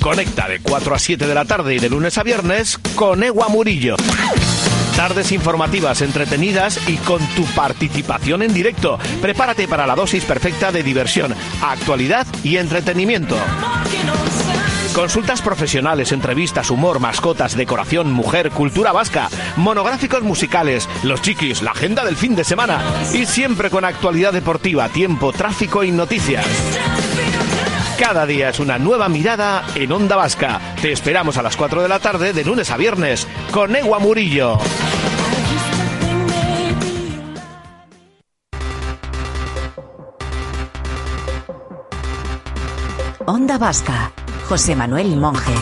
Conecta de 4 a 7 de la tarde y de lunes a viernes con Ewa Murillo. Tardes informativas, entretenidas y con tu participación en directo. Prepárate para la dosis perfecta de diversión, actualidad y entretenimiento. Consultas profesionales, entrevistas, humor, mascotas, decoración, mujer, cultura vasca, monográficos musicales, los chiquis, la agenda del fin de semana y siempre con actualidad deportiva, tiempo, tráfico y noticias. Cada día es una nueva mirada en Onda Vasca. Te esperamos a las 4 de la tarde de lunes a viernes con Ewa Murillo. Onda Vasca, José Manuel Monje.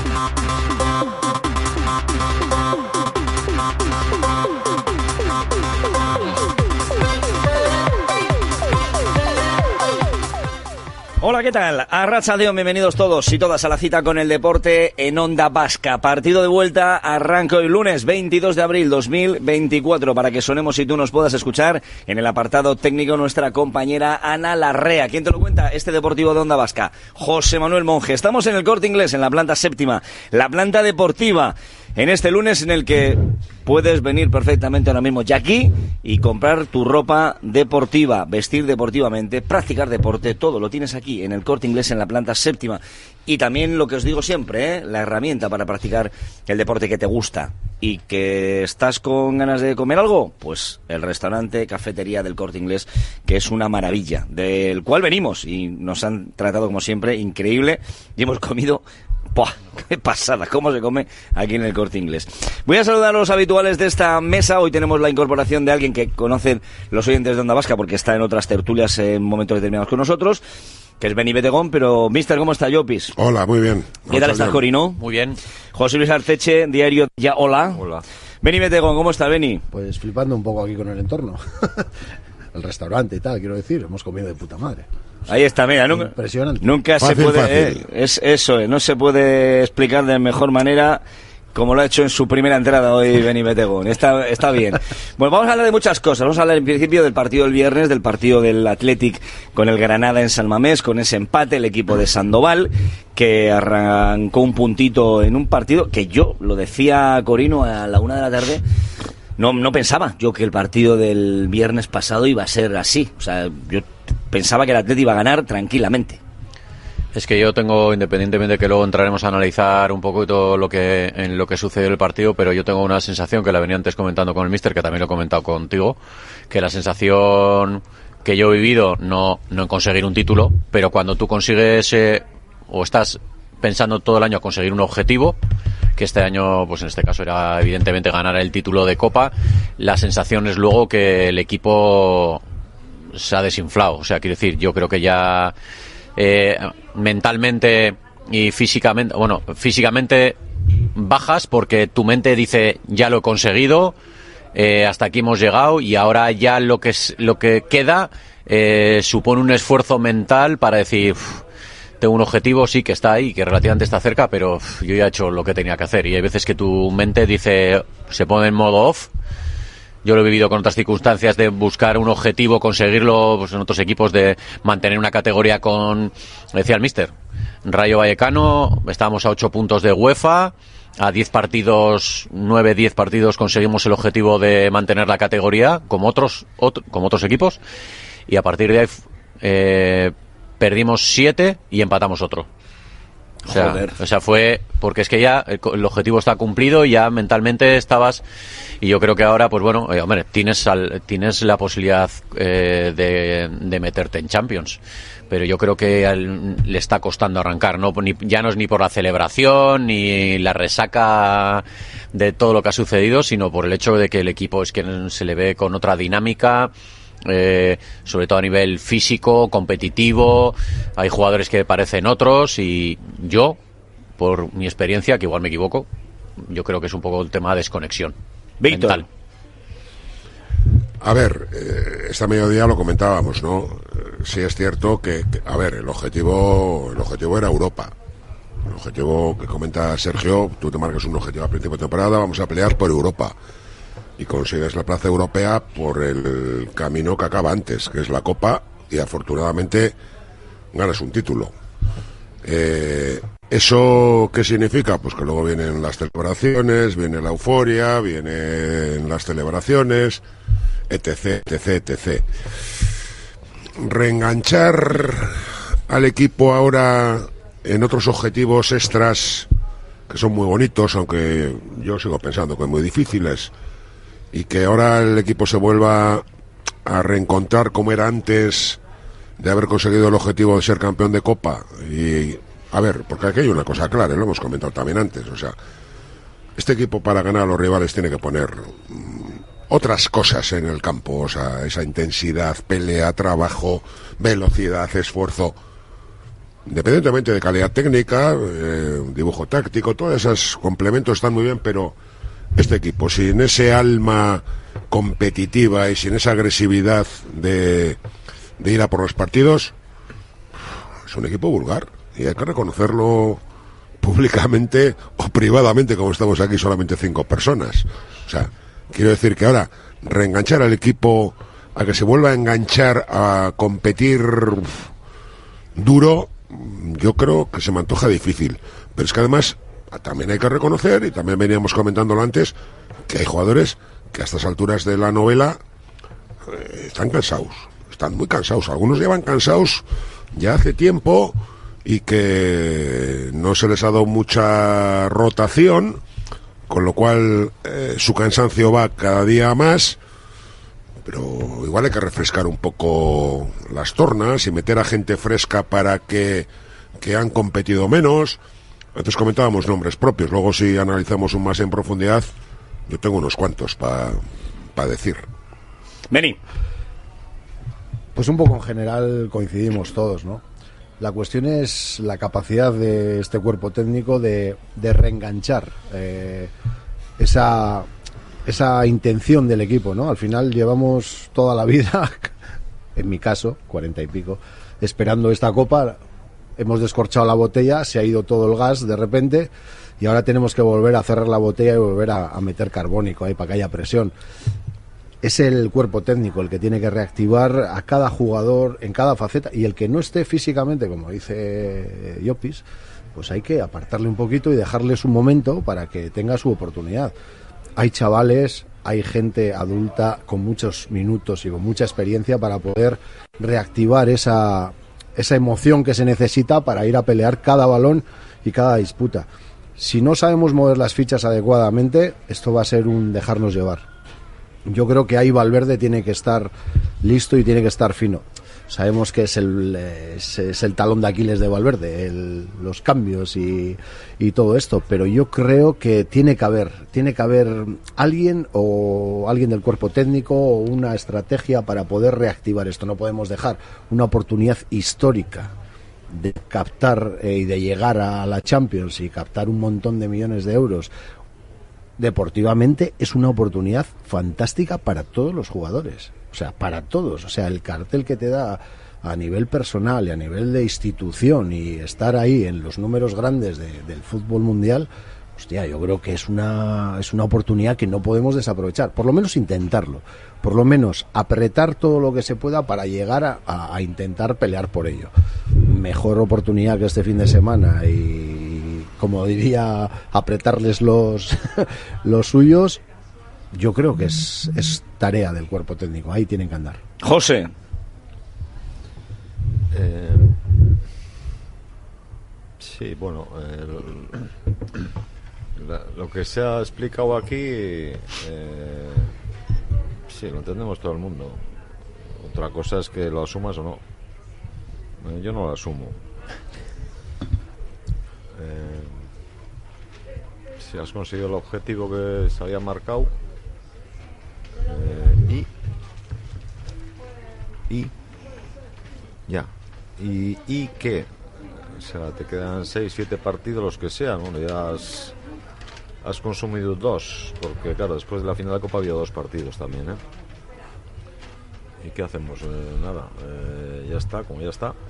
Hola, ¿qué tal? Arratsaldeon, bienvenidos todos y todas a la cita con el deporte en Onda Vasca. Partido de vuelta, arranca hoy lunes 22 de abril 2024 para que sonemos y tú nos puedas escuchar en el apartado técnico nuestra compañera Ana Larrea. ¿Quién te lo cuenta? Este deportivo de Onda Vasca, José Manuel Monje. Estamos en el Corte Inglés, en la planta séptima, la planta deportiva, en este lunes en el que puedes venir perfectamente ahora mismo ya aquí y comprar tu ropa deportiva, vestir deportivamente, practicar deporte, todo lo tienes aquí en el Corte Inglés en la planta séptima. Y también lo que os digo siempre, la herramienta para practicar el deporte que te gusta y que estás con ganas de comer algo, pues el restaurante, cafetería del Corte Inglés, que es una maravilla, del cual venimos y nos han tratado como siempre increíble y hemos comido. ¡Buah! ¡Qué pasada! ¿Cómo se come aquí en el Corte Inglés? Voy a saludar a los habituales de esta mesa. Hoy tenemos la incorporación de alguien que conocen los oyentes de Onda Vasca porque está en otras tertulias en momentos determinados con nosotros, que es Beni Betegón. Pero, mister, ¿cómo está, Llopis? Hola, muy bien. ¿Qué tal estás, Corino? Muy bien. José Luis Arteche, diario Ya Hola. Hola. Beni Betegón, ¿cómo está, Beni? Pues flipando un poco aquí con el entorno. El restaurante y tal, quiero decir, hemos comido de puta madre. Ahí está, mira, impresionante. Nunca Fácil, se puede, fácil. es eso, no se puede explicar de mejor manera como lo ha hecho en su primera entrada hoy Beni Betegón. Está bien. Bueno, vamos a hablar de muchas cosas. Vamos a hablar en principio del partido del viernes, del partido del Athletic con el Granada en San Mamés, con ese empate, el equipo de Sandoval, que arrancó un puntito en un partido que yo, lo decía Corino a la 1 de la tarde, no pensaba yo que el partido del viernes pasado iba a ser así. O sea, yo pensaba que el Athletic iba a ganar tranquilamente. Es que yo tengo, independientemente de que luego entraremos a analizar un poquito lo que sucedió en el partido, pero yo tengo una sensación que la venía antes comentando con el míster, que también lo he comentado contigo, que la sensación que yo he vivido, no en conseguir un título, pero cuando tú consigues o estás pensando todo el año conseguir un objetivo, que este año, pues en este caso era evidentemente ganar el título de Copa, la sensación es luego que el equipo se ha desinflado. O sea, quiero decir, yo creo que ya mentalmente y físicamente bajas porque tu mente dice ya lo he conseguido, hasta aquí hemos llegado y ahora ya lo que queda supone un esfuerzo mental para decir tengo un objetivo, sí, que está ahí, que relativamente está cerca, pero yo ya he hecho lo que tenía que hacer. Y hay veces que tu mente dice, se pone en modo off. Yo lo he vivido con otras circunstancias de buscar un objetivo, conseguirlo, pues en otros equipos, de mantener una categoría con, decía el míster, Rayo Vallecano, estábamos a 8 puntos de UEFA, a 10 partidos, 9-10 partidos conseguimos el objetivo de mantener la categoría, como otros equipos, y a partir de ahí perdimos 7 y empatamos otro. O sea, fue porque es que ya el objetivo está cumplido y ya mentalmente estabas, y yo creo que ahora, pues bueno, hombre, tienes la posibilidad de meterte en Champions, pero yo creo que le está costando arrancar, ¿no? Ya no es ni por la celebración ni la resaca de todo lo que ha sucedido, sino por el hecho de que el equipo es que se le ve con otra dinámica. Sobre todo a nivel físico, competitivo, hay jugadores que parecen otros, y yo, por mi experiencia, que igual me equivoco, yo creo que es un poco el tema de desconexión mental. A ver, esta mediodía lo comentábamos, ¿no? Sí es cierto que a ver, el objetivo era Europa. El objetivo que comenta Sergio, tú te marcas un objetivo a principio de temporada, vamos a pelear por Europa. Y consigues la plaza europea por el camino que acaba antes, que es la Copa, y afortunadamente ganas un título. ¿Eso qué significa? Pues que luego vienen las celebraciones, viene la euforia, vienen las celebraciones, etc, etc, etc. Reenganchar al equipo ahora en otros objetivos extras que son muy bonitos, aunque yo sigo pensando que muy difíciles, y que ahora el equipo se vuelva a reencontrar como era antes de haber conseguido el objetivo de ser campeón de Copa. Y a ver, porque aquí hay una cosa clara, lo hemos comentado también antes, o sea, este equipo para ganar a los rivales tiene que poner otras cosas en el campo, o sea, esa intensidad, pelea, trabajo, velocidad, esfuerzo, independientemente de calidad técnica, dibujo táctico, todos esos complementos están muy bien, pero este equipo, sin ese alma competitiva y sin esa agresividad de ir a por los partidos, es un equipo vulgar, y hay que reconocerlo públicamente o privadamente, como estamos aquí solamente 5 personas. O sea, quiero decir que ahora reenganchar al equipo a que se vuelva a enganchar a competir duro, yo creo que se me antoja difícil. Pero es que además también hay que reconocer, y también veníamos comentándolo antes, que hay jugadores que a estas alturas de la novela están cansados, están muy cansados. Algunos llevan cansados ya hace tiempo y que no se les ha dado mucha rotación, con lo cual su cansancio va cada día más. Pero igual hay que refrescar un poco las tornas y meter a gente fresca para que han competido menos. Antes comentábamos nombres propios, luego si analizamos un más en profundidad, yo tengo unos cuantos para decir. Beni. Pues un poco en general coincidimos todos, ¿no? La cuestión es la capacidad de este cuerpo técnico de reenganchar esa intención del equipo, ¿no? Al final llevamos toda la vida, en mi caso, 40 y pico, esperando esta copa. Hemos descorchado la botella, se ha ido todo el gas de repente y ahora tenemos que volver a cerrar la botella y volver a meter carbónico ahí para que haya presión. Es el cuerpo técnico el que tiene que reactivar a cada jugador en cada faceta, y el que no esté físicamente, como dice Llopis, pues hay que apartarle un poquito y dejarles un momento para que tenga su oportunidad. Hay chavales, hay gente adulta con muchos minutos y con mucha experiencia para poder reactivar esa emoción que se necesita para ir a pelear cada balón y cada disputa. Si no sabemos mover las fichas adecuadamente, esto va a ser un dejarnos llevar. Yo creo que ahí Valverde tiene que estar listo y tiene que estar fino. Sabemos que es el talón de Aquiles de Valverde, los cambios y todo esto, pero yo creo que tiene que haber alguien del cuerpo técnico o una estrategia para poder reactivar esto. No podemos dejar una oportunidad histórica de captar y de llegar a la Champions y captar un montón de millones de euros. Deportivamente es una oportunidad fantástica para todos los jugadores, o sea, para todos, o sea, el cartel que te da a nivel personal y a nivel de institución y estar ahí en los números grandes del fútbol mundial, hostia, yo creo que es una oportunidad que no podemos desaprovechar, por lo menos intentarlo, por lo menos apretar todo lo que se pueda para llegar a intentar pelear por ello. Mejor oportunidad que este fin de semana y, como diría, apretarles los suyos, yo creo que es tarea del cuerpo técnico, ahí tienen que andar. José. Sí, bueno, lo que se ha explicado aquí, sí, lo entendemos todo el mundo. Otra cosa es que lo asumas o no. Yo no lo asumo. Si has conseguido el objetivo que se había marcado, y qué, o sea, te quedan 6-7 partidos, los que sean. Bueno, ya has consumido 2, porque claro, después de la final de la Copa había 2 partidos también, ¿y qué hacemos? Nada, ya está, como ya está.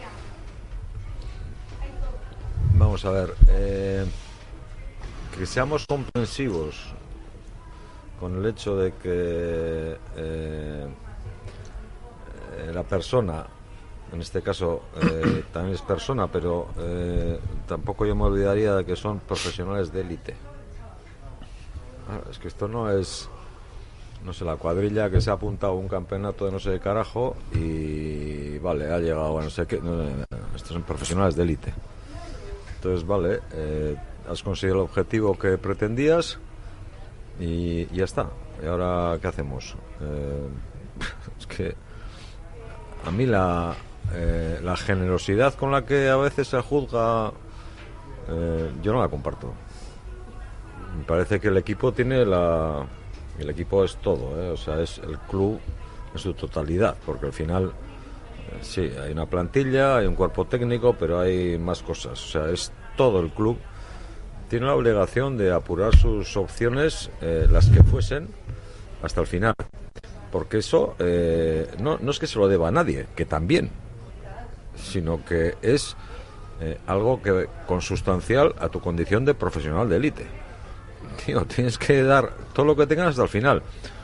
Vamos a ver, que seamos comprensivos con el hecho de que la persona en este caso también es persona, pero tampoco yo me olvidaría de que son profesionales de élite. Es que esto no es, no sé, la cuadrilla que se ha apuntado a un campeonato de no sé qué carajo y vale, ha llegado a no sé qué. No, estos son profesionales de élite. Entonces, vale, has conseguido el objetivo que pretendías y ya está. ¿Y ahora qué hacemos? Es que a mí la generosidad con la que a veces se juzga, yo no la comparto. Me parece que el equipo tiene el equipo es todo, o sea, es el club en su totalidad, porque al final sí, hay una plantilla, hay un cuerpo técnico, pero hay más cosas, o sea, es todo el club. Tiene la obligación de apurar sus opciones, las que fuesen, hasta el final, porque eso no es que se lo deba a nadie, que también, sino que es algo que consustancial a tu condición de profesional de élite. Tío, tienes que dar todo lo que tengas hasta el final.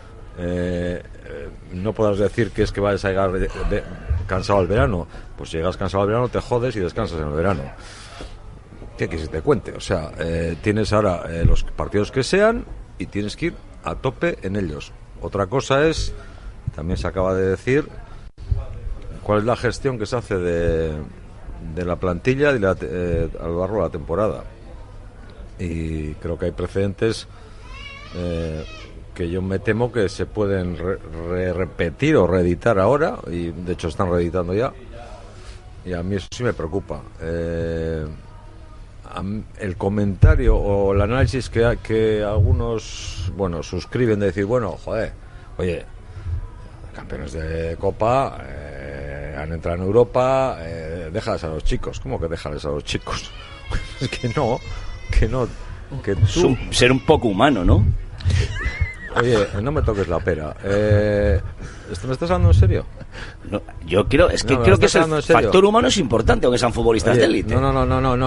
No podrás decir que es que vayas a llegar cansado al verano. Pues si llegas cansado al verano te jodes y descansas en el verano. ¿Qué quieres que te cuente? O sea, tienes ahora los partidos que sean y tienes que ir a tope en ellos. Otra cosa es, también se acaba de decir, cuál es la gestión que se hace de la plantilla a lo largo de la temporada. Y creo que hay precedentes que yo me temo que se pueden repetir o reeditar ahora, y de hecho están reeditando ya, y a mí eso sí me preocupa. El comentario o el análisis que algunos, bueno, suscriben de decir, bueno, joder, oye, campeones de Copa, han entrado en Europa, déjales a los chicos. ¿Cómo que déjales a los chicos? Es que no, que tú... Ser un poco humano, ¿no? Oye, no me toques la pera. ¿Me estás hablando en serio? No, yo creo, creo que el factor humano es importante, aunque sean futbolistas de élite. No.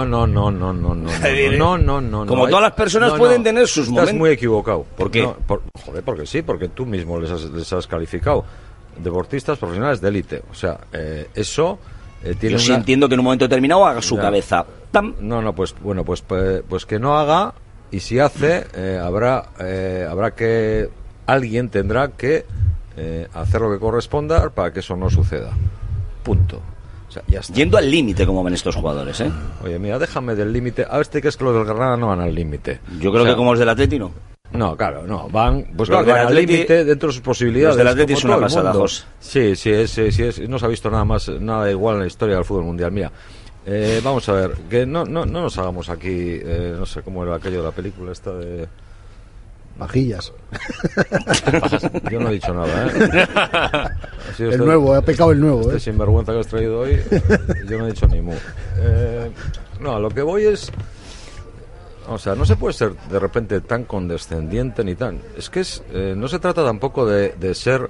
Como todas las personas pueden tener sus momentos. Estás muy equivocado. ¿Por qué? Joder, porque sí, porque tú mismo les has calificado deportistas profesionales de élite. O sea, eso tiene yo sí entiendo que en un momento determinado haga su cabeza. ¡Tam! No, pues bueno, pues que no haga, y si hace, habrá que alguien tendrá que hacer lo que corresponda para que eso no suceda. Punto. O sea, ya está. Yendo al límite, como ven estos jugadores, ¿eh? Oye, mira, déjame del límite. A ver, que es que los del Granada no van al límite. Yo creo que como los del Atleti no. No, claro, no. Van al límite dentro de sus posibilidades. Los del Atleti es una pasada, José. Sí. No se ha visto nada igual en la historia del fútbol mundial. Mira, vamos a ver, que no nos hagamos aquí, no sé cómo era aquello de la película esta de... Vajillas. Yo no he dicho nada, El nuevo, ha pecado el nuevo. Este sinvergüenza que has traído hoy, yo no he dicho ni mu. No, a lo que voy es... O sea, no se puede ser de repente tan condescendiente ni tan... Es que no se trata tampoco de ser...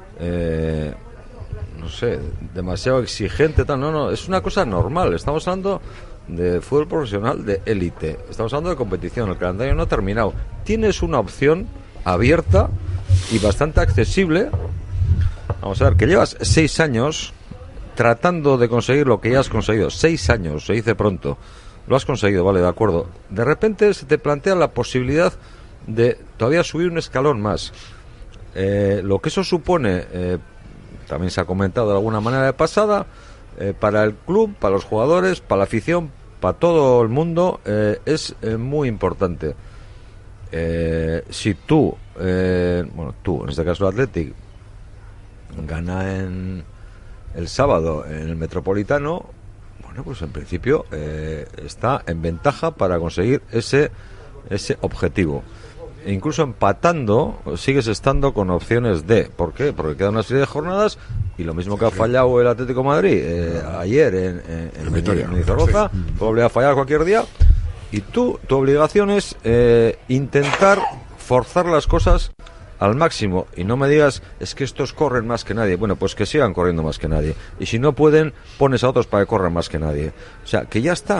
no sé, demasiado exigente, tal. No, es una cosa normal. Estamos hablando de fútbol profesional de élite. Estamos hablando de competición. El calendario no ha terminado. Tienes una opción abierta y bastante accesible. Vamos a ver, que llevas 6 años tratando de conseguir lo que ya has conseguido. 6 años, se dice pronto. Lo has conseguido, vale, de acuerdo. De repente se te plantea la posibilidad de todavía subir un escalón más. Lo que eso supone, también se ha comentado de alguna manera de pasada, para el club, para los jugadores, para la afición, para todo el mundo, es muy importante. Si tú, en este caso el Athletic, gana el sábado en el Metropolitano, bueno, pues en principio está en ventaja para conseguir ese objetivo. E incluso empatando, sigues estando con opciones de... ¿Por qué? Porque queda una serie de jornadas y lo mismo que ha fallado el Atlético de Madrid ayer en Mendizorroza, puede volver a fallar cualquier día. Y tu obligación es intentar forzar las cosas al máximo. Y no me digas, es que estos corren más que nadie. Bueno, pues que sigan corriendo más que nadie. Y si no pueden, pones a otros para que corran más que nadie. O sea, que ya está.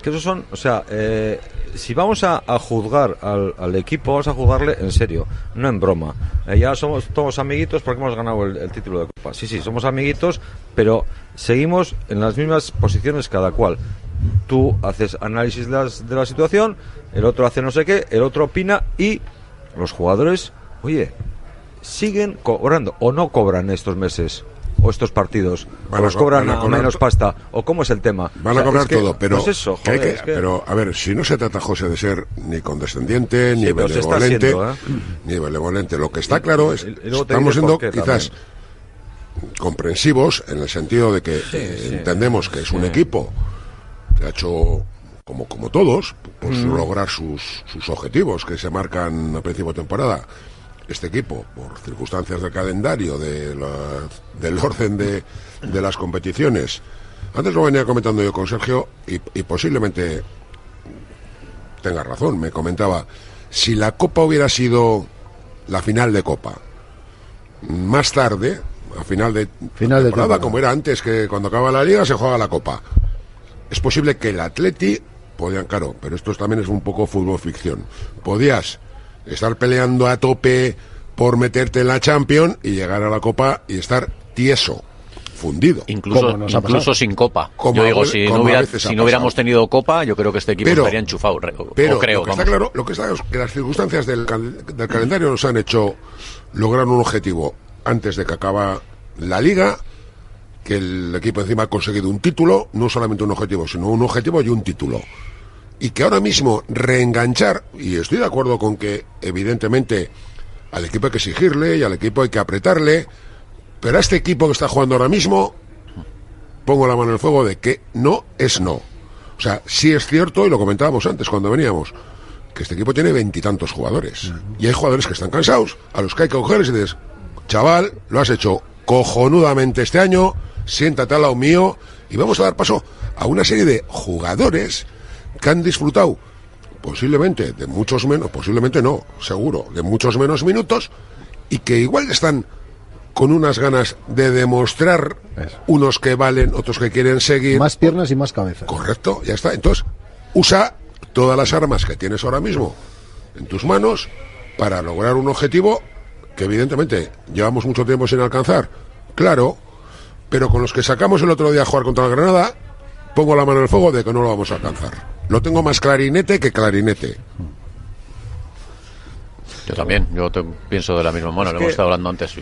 Que esos son, o sea, si vamos a juzgar al equipo, vamos a juzgarle en serio, no en broma. Ya somos todos amiguitos porque hemos ganado el título de Copa. Sí, somos amiguitos, pero seguimos en las mismas posiciones cada cual. Tú haces análisis de la situación, el otro hace no sé qué, el otro opina y los jugadores, oye, siguen cobrando o no cobran estos meses o estos partidos, o los cobran a menos pasta, o cómo es el tema. Van a cobrar todo, pero pues eso, joder, pero a ver, si no se trata, José, de ser ni condescendiente, ni benevolente, siendo, ni benevolente. Lo que está claro es estamos siendo quizás comprensivos en el sentido de que entendemos que es un equipo que ha hecho como todos pues lograr sus objetivos que se marcan a principio de temporada. Este equipo, por circunstancias del calendario, del orden de las competiciones. Antes lo venía comentando yo con Sergio y posiblemente tenga razón. Me comentaba, si la Copa hubiera sido la final de Copa más tarde, a final de temporada, como era antes, que cuando acaba la Liga se juega la Copa, es posible que el Atleti claro, pero esto también es un poco fútbol ficción, podías estar peleando a tope por meterte en la Champions y llegar a la Copa y estar tieso, fundido. Incluso sin Copa. Yo digo, si no hubiéramos tenido Copa, yo creo que este equipo estaría enchufado. Pero lo que está claro es que las circunstancias del calendario nos han hecho lograr un objetivo antes de que acaba la Liga, que el equipo encima ha conseguido un título, no solamente un objetivo, sino un objetivo y un título. Y que ahora mismo reenganchar, y estoy de acuerdo con que evidentemente al equipo hay que exigirle y al equipo hay que apretarle, pero a este equipo que está jugando ahora mismo pongo la mano en el fuego de que no es no. O sea, sí es cierto, y lo comentábamos antes cuando veníamos, que este equipo tiene 20 y tantos jugadores, y hay jugadores que están cansados, a los que hay que cogerles y dices, chaval, lo has hecho cojonudamente este año, siéntate al lado mío y vamos a dar paso a una serie de jugadores que han disfrutado posiblemente de muchos menos, posiblemente no, seguro, de muchos menos minutos, y que igual están con unas ganas de demostrar, unos que valen, otros que quieren seguir. Más piernas y más cabeza. Correcto, ya está. Entonces, usa todas las armas que tienes ahora mismo en tus manos para lograr un objetivo que evidentemente llevamos mucho tiempo sin alcanzar, claro, pero con los que sacamos el otro día a jugar contra el Granada, pongo la mano en el fuego de que no lo vamos a alcanzar. Lo tengo más clarinete que clarinete. Yo también, pienso de la misma manera, lo hemos estado hablando antes.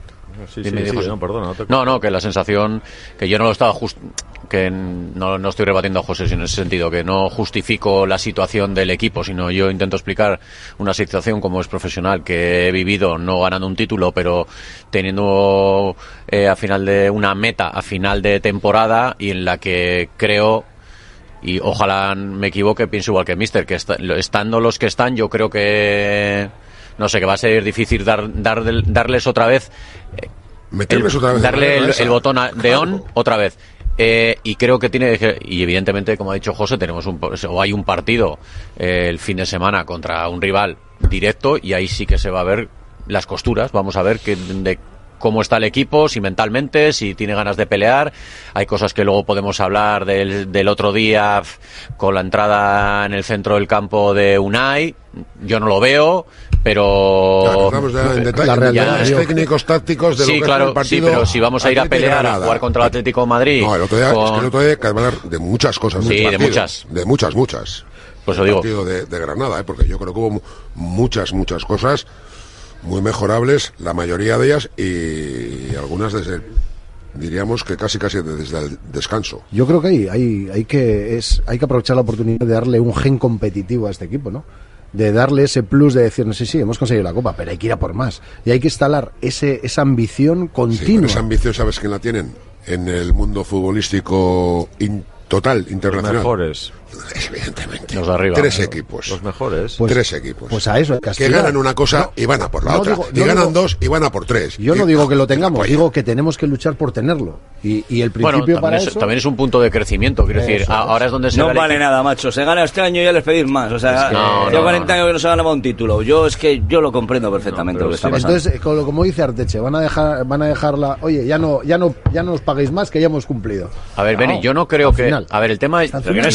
Que la sensación que yo no lo estaba que no estoy rebatiendo a José en ese sentido, que no justifico la situación del equipo, sino yo intento explicar una situación como es profesional que he vivido, no ganando un título, pero teniendo a final de una meta a final de temporada, y en la que creo, y ojalá me equivoque, pienso igual que el Mister, que estando los que están, yo creo que no sé, que va a ser difícil darles otra vez darle el botón de on otra vez. Y creo que y evidentemente, como ha dicho José, hay un partido el fin de semana contra un rival directo, y ahí sí que se va a ver las costuras. Vamos a ver de cómo está el equipo, si mentalmente, si tiene ganas de pelear. Hay cosas que luego podemos hablar del otro día con la entrada en el centro del campo de Unai. Yo no lo veo, pero en detalle, técnicos, tácticos de lo que es el partido. Sí, pero si vamos a ir a pelear, a jugar contra el Atlético de Madrid. No, el otro día hay que hablar de muchas cosas. Sí, de muchas. De muchas. Pues lo digo. El partido de Granada, porque yo creo que hubo muchas cosas muy mejorables, la mayoría de ellas, y algunas diríamos que casi desde el descanso. Yo creo que hay que aprovechar la oportunidad de darle un gen competitivo a este equipo, ¿no? De darle ese plus de decir, sí, hemos conseguido la Copa, pero hay que ir a por más. Y hay que instalar esa ambición continua. Sí, pero esa ambición, ¿sabes quién la tienen? En el mundo futbolístico total, internacional. Los mejores. Evidentemente. Los de arriba. 3 equipos. Los mejores. 3 equipos. Pues a eso. Que ganan una cosa y van a por la otra. Ganan 2 y van a por 3. Yo no digo que lo tengamos, digo que tenemos que luchar por tenerlo. Y el principio para eso... también es un punto de crecimiento, quiero decir. Ahora es donde se... No vale nada, macho. Se gana este año y ya les pedís más. O sea, yo 40 años que no se ganaba un título. Yo lo comprendo perfectamente lo que está pasando. Entonces, como dice Arteche, van a dejarla... Oye, ya no nos paguéis más, que ya hemos cumplido. A ver, Beni, yo no creo que... A ver, el tema es... Igual que estamos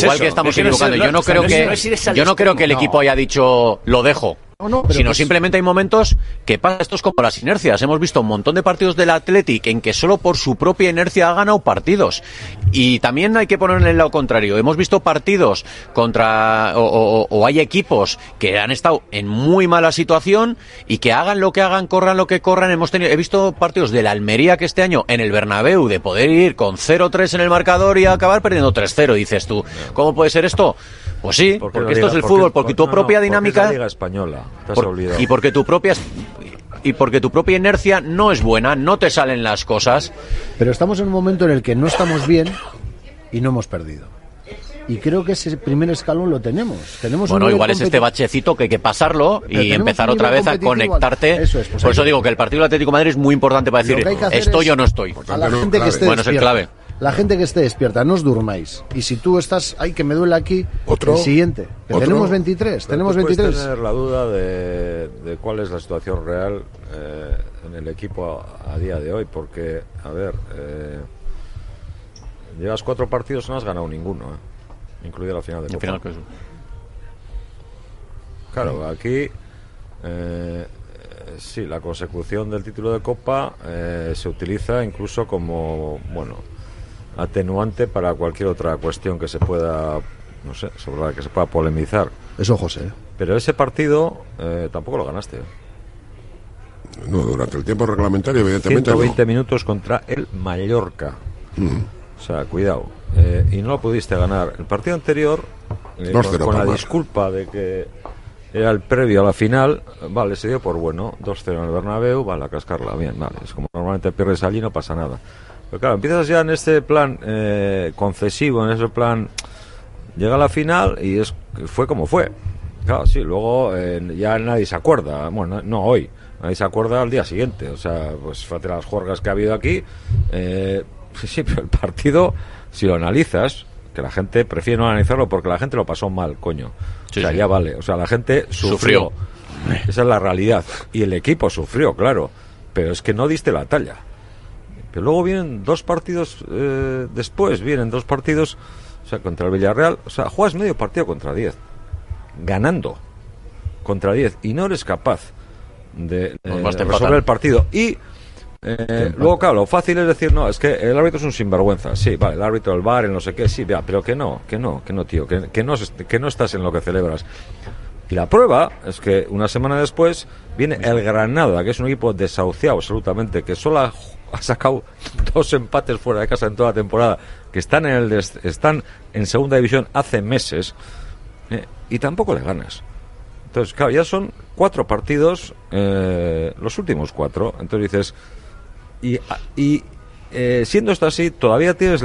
estamos equivocando. Yo no creo que el equipo haya dicho lo dejo. Sino simplemente hay momentos que pasa. Esto es como las inercias. Hemos visto un montón de partidos del Athletic en que solo por su propia inercia ha ganado partidos. Y también hay que poner en el lado contrario. Hemos visto partidos contra o hay equipos que han estado en muy mala situación y que hagan lo que hagan, corran lo que corran. He visto partidos de la Almería que este año en el Bernabéu de poder ir con 0-3 en el marcador y acabar perdiendo 3-0. Dices tú, ¿cómo puede ser esto? Pues sí, porque esto es el fútbol, porque tu propia dinámica... Porque es la Liga Española, te has olvidado. Y porque tu propia inercia no es buena, no te salen las cosas. Pero estamos en un momento en el que no estamos bien y no hemos perdido. Y creo que ese primer escalón lo tenemos. Bueno, igual es este bachecito que hay que pasarlo y empezar otra vez a conectarte. Eso es, pues por eso digo que el partido del Atlético de Madrid es muy importante para decir, estoy o no estoy. A la gente que esté bueno, es el clave. La gente que esté despierta, no os durmáis. Y si tú estás, ay, que me duele aquí, el siguiente. Que tenemos 23, tenemos 23. Puedes tener la duda de cuál es la situación real en el equipo a día de hoy, porque, a ver, llevas 4 partidos y no has ganado ninguno, incluida la final de Copa. Claro, aquí sí, la consecución del título de Copa se utiliza incluso como, bueno, atenuante para cualquier otra cuestión que se pueda, no sé, sobre la que se pueda polemizar. Eso, José. Pero ese partido tampoco lo ganaste. No, durante el tiempo reglamentario, evidentemente. 120 minutos contra el Mallorca. O sea, cuidado. Y no lo pudiste ganar. El partido anterior, con la disculpa de que era el previo a la final, vale, se dio por bueno. 2-0 en el Bernabéu, vale, a cascarla, bien, vale. Es como normalmente pierdes allí, no pasa nada. Pero claro, empiezas ya en este plan concesivo, en ese plan, llega la final y fue como fue. Claro, sí, luego ya nadie se acuerda, bueno, no hoy, nadie se acuerda al día siguiente. O sea, pues fíjate las juergas que ha habido aquí, sí, pero el partido, si lo analizas, que la gente prefiere no analizarlo porque la gente lo pasó mal, coño. Sí, o sea, ya vale, o sea, la gente sufrió. Esa es la realidad. Y el equipo sufrió, claro, pero es que no diste la talla. Pero luego vienen 2 partidos después, o sea, contra el Villarreal, o sea, juegas medio partido contra 10, ganando contra 10, y no eres capaz de resolver el partido. Y luego, claro, lo fácil es decir, no, es que el árbitro es un sinvergüenza. Sí, vale, el árbitro del VAR, en no sé qué, sí, ya, pero que no, tío, que no estás en lo que celebras. Y la prueba es que una semana después viene el Granada, que es un equipo desahuciado absolutamente, que solo ha sacado 2 empates fuera de casa en toda la temporada, que están en segunda división hace meses, y tampoco le ganas. Entonces, claro, ya son 4 partidos, los últimos 4. Entonces dices, y siendo esto así, todavía tienes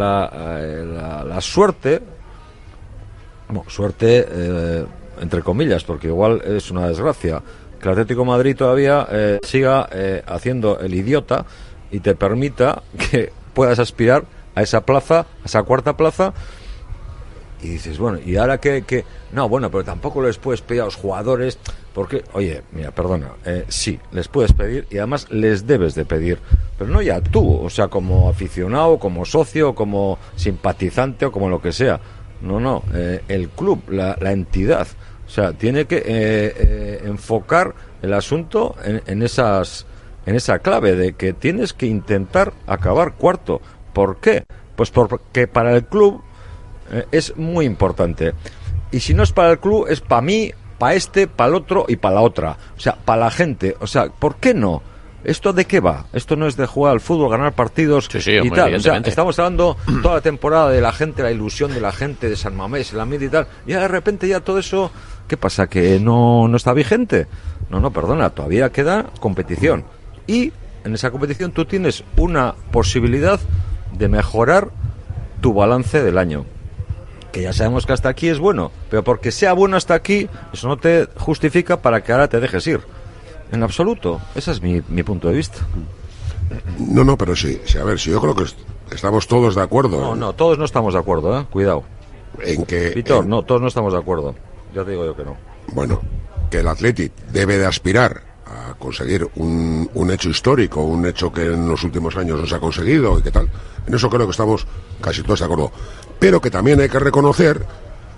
la suerte, bueno, suerte entre comillas, porque igual es una desgracia, que el Atlético de Madrid todavía siga haciendo el idiota y te permita que puedas aspirar a esa plaza, a esa 4ª plaza. Y dices, bueno, y ahora que no, bueno, pero tampoco les puedes pedir a los jugadores, porque, oye, mira, perdona, sí, les puedes pedir y además les debes de pedir, pero no ya tú, o sea, como aficionado, como socio, como simpatizante o como lo que sea. No, el club, la entidad, o sea, tiene que enfocar el asunto en esa clave de que tienes que intentar acabar 4º. ¿Por qué? Pues porque para el club es muy importante. Y si no es para el club, es para mí, para para el otro y para la otra. O sea, para la gente. O sea, ¿por qué no? ¿Esto de qué va? Esto no es de jugar al fútbol, ganar partidos y tal. O sea, estamos hablando toda la temporada de la gente, la ilusión de la gente, de San Mamés, el ambiente y tal. Y de repente ya todo eso, ¿qué pasa? ¿Que no está vigente? No, perdona, todavía queda competición. Y en esa competición tú tienes una posibilidad de mejorar tu balance del año. Que ya sabemos que hasta aquí es bueno, pero porque sea bueno hasta aquí, eso no te justifica para que ahora te dejes ir. En absoluto. Ese es mi punto de vista. No, pero sí. A ver, si yo creo que estamos todos de acuerdo. No, todos no estamos de acuerdo, cuidado. En que... Víctor, no, todos no estamos de acuerdo. Ya te digo yo que no. Bueno, que el Athletic debe de aspirar a conseguir un hecho histórico, un hecho que en los últimos años no se ha conseguido y qué tal. En eso creo que estamos casi todos de acuerdo. Pero que también hay que reconocer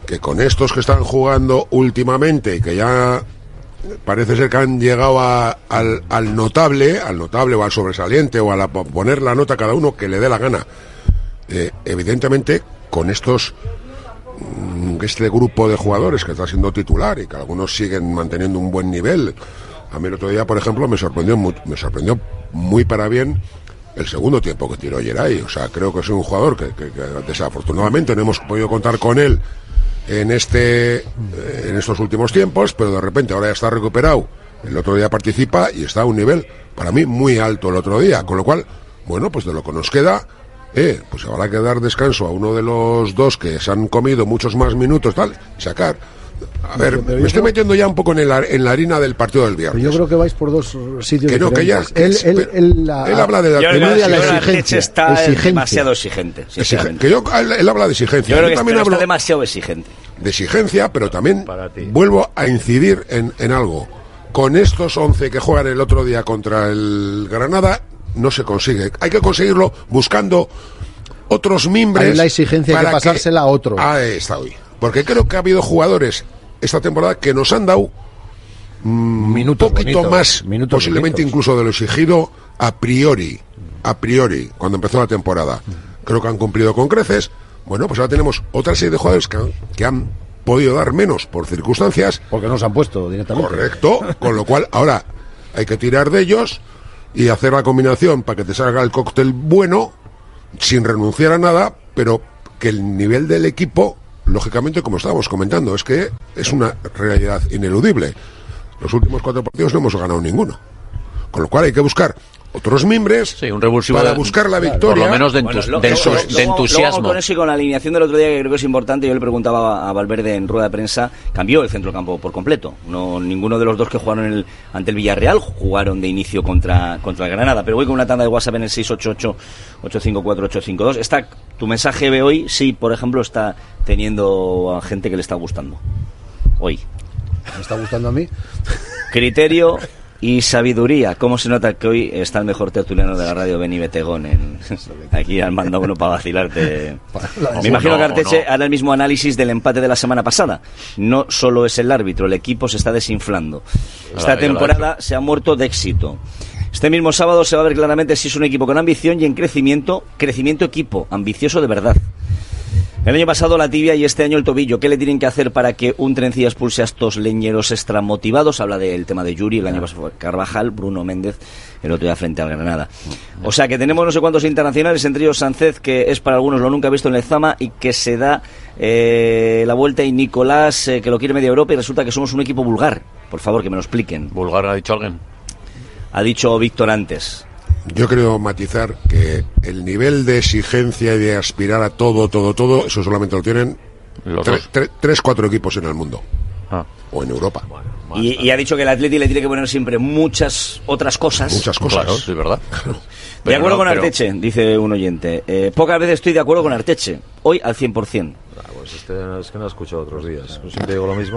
que con estos que están jugando últimamente, que ya parece ser que han llegado al notable o al sobresaliente o a poner la nota a cada uno que le dé la gana, evidentemente con este grupo de jugadores que está siendo titular y que algunos siguen manteniendo un buen nivel. A mí el otro día, por ejemplo, me sorprendió muy para bien el segundo tiempo que tiró Geray. O sea, creo que es un jugador que desafortunadamente no hemos podido contar con él en estos últimos tiempos, pero de repente ahora ya está recuperado. El otro día participa y está a un nivel para mí muy alto el otro día, con lo cual, bueno, pues de lo que nos queda, pues habrá que dar descanso a uno de los dos que se han comido muchos más minutos, tal, y sacar. A ver, me estoy metiendo ya un poco en la harina del partido del viernes. Yo creo que vais por dos sitios que no, diferentes. Que él habla de la exigencia. Está demasiado exigente. Él habla de exigencia. Yo creo que también está demasiado exigente. De exigencia, pero también vuelvo a incidir en algo. Con estos 11 que juegan el otro día contra el Granada, no se consigue. Hay que conseguirlo buscando otros mimbres. Hay la exigencia hay que pasársela a otros. Ahí está hoy. Porque creo que ha habido jugadores esta temporada que nos han dado un poquito más, posiblemente incluso de lo exigido a priori, cuando empezó la temporada. Creo que han cumplido con creces. Bueno, pues ahora tenemos otra serie de jugadores que han podido dar menos por circunstancias. Porque no se han puesto directamente. Correcto, con lo cual ahora hay que tirar de ellos y hacer la combinación para que te salga el cóctel bueno, sin renunciar a nada, pero que el nivel del equipo, lógicamente, como estábamos comentando, es que es una realidad ineludible. Los últimos 4 partidos no hemos ganado ninguno. Con lo cual hay que buscar otros mimbres un revulsivo para buscar la victoria. Por lo menos de entusiasmo. Luego con eso y con la alineación del otro día, que creo que es importante, yo le preguntaba a Valverde en rueda de prensa, cambió el centrocampo por completo. Ninguno de los dos que jugaron ante el Villarreal jugaron de inicio contra el Granada. Pero voy con una tanda de WhatsApp en el 688-854-852. Tu mensaje de hoy, sí, por ejemplo, está teniendo a gente que le está gustando. Hoy. ¿Me está gustando a mí? Criterio y sabiduría. ¿Cómo se nota que hoy está el mejor tertuliano de la radio, Beni Betegón? Aquí han mandado uno para vacilarte. Me imagino que Arteche hará el mismo análisis del empate de la semana pasada. No solo es el árbitro, el equipo se está desinflando. Esta temporada se ha muerto de éxito. Este mismo sábado se va a ver claramente si es un equipo con ambición y en crecimiento equipo, ambicioso de verdad. El año pasado la tibia y este año el tobillo. ¿Qué le tienen que hacer para que un Trencilla expulse a estos leñeros extramotivados? Habla del tema de Yuri, el año pasado fue Carvajal, Bruno Méndez, el otro día frente al Granada. O sea que tenemos no sé cuántos internacionales, entre ellos Sánchez, que es para algunos lo nunca visto en Lezama y que se da la vuelta, y Nicolás, que lo quiere media Europa, y resulta que somos un equipo vulgar. Por favor, que me lo expliquen. ¿Vulgar ha dicho alguien? Ha dicho Víctor antes. Yo creo matizar que el nivel de exigencia y de aspirar a todo, eso solamente lo tienen 3-4 equipos en el mundo. O en Europa. Y ha dicho que el Atleti le tiene que poner siempre muchas otras cosas. Muchas cosas. Claro, sí, ¿verdad? De acuerdo con Arteche, dice un oyente. Pocas veces estoy de acuerdo con Arteche. Hoy al 100%. Pues es que no he escuchado otros días. Siempre digo lo mismo.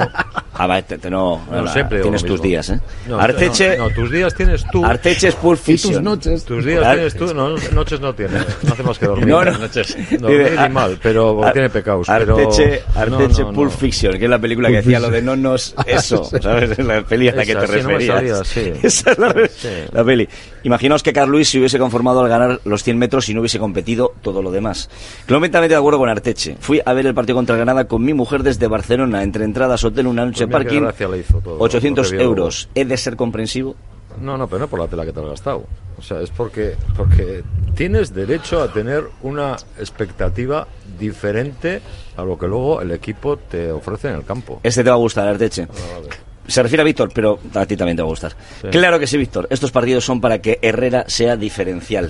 Siempre tienes tus días, ¿eh? Arteche, tus días tienes tú. Arteche es Pulp Fiction. Tus días tienes tú. Noches no tiene. No hace más que dormir. Noches. No, ni mal, pero tiene pecados. Arteche Pulp Fiction, que es la película que decía lo de no nos eso, ¿sabes? La peli a la que te referías. Esa es la peli. Imaginaos que Carl Lewis se hubiese conformado al ganar los 100 metros y no hubiese competido todo lo demás. Completamente de acuerdo con Arteche. Fui a ver el partido contra Granada con mi mujer desde Barcelona, entre entradas, hotel, una noche, parking, 800 euros. ¿He de ser comprensivo? No, pero no por la tela que te has gastado. O sea, es porque tienes derecho a tener una expectativa diferente a lo que luego el equipo te ofrece en el campo. Te va a gustar, Arteche. Se refiere a Víctor, pero a ti también te va a gustar. Sí. Claro que sí, Víctor. Estos partidos son para que Herrera sea diferencial.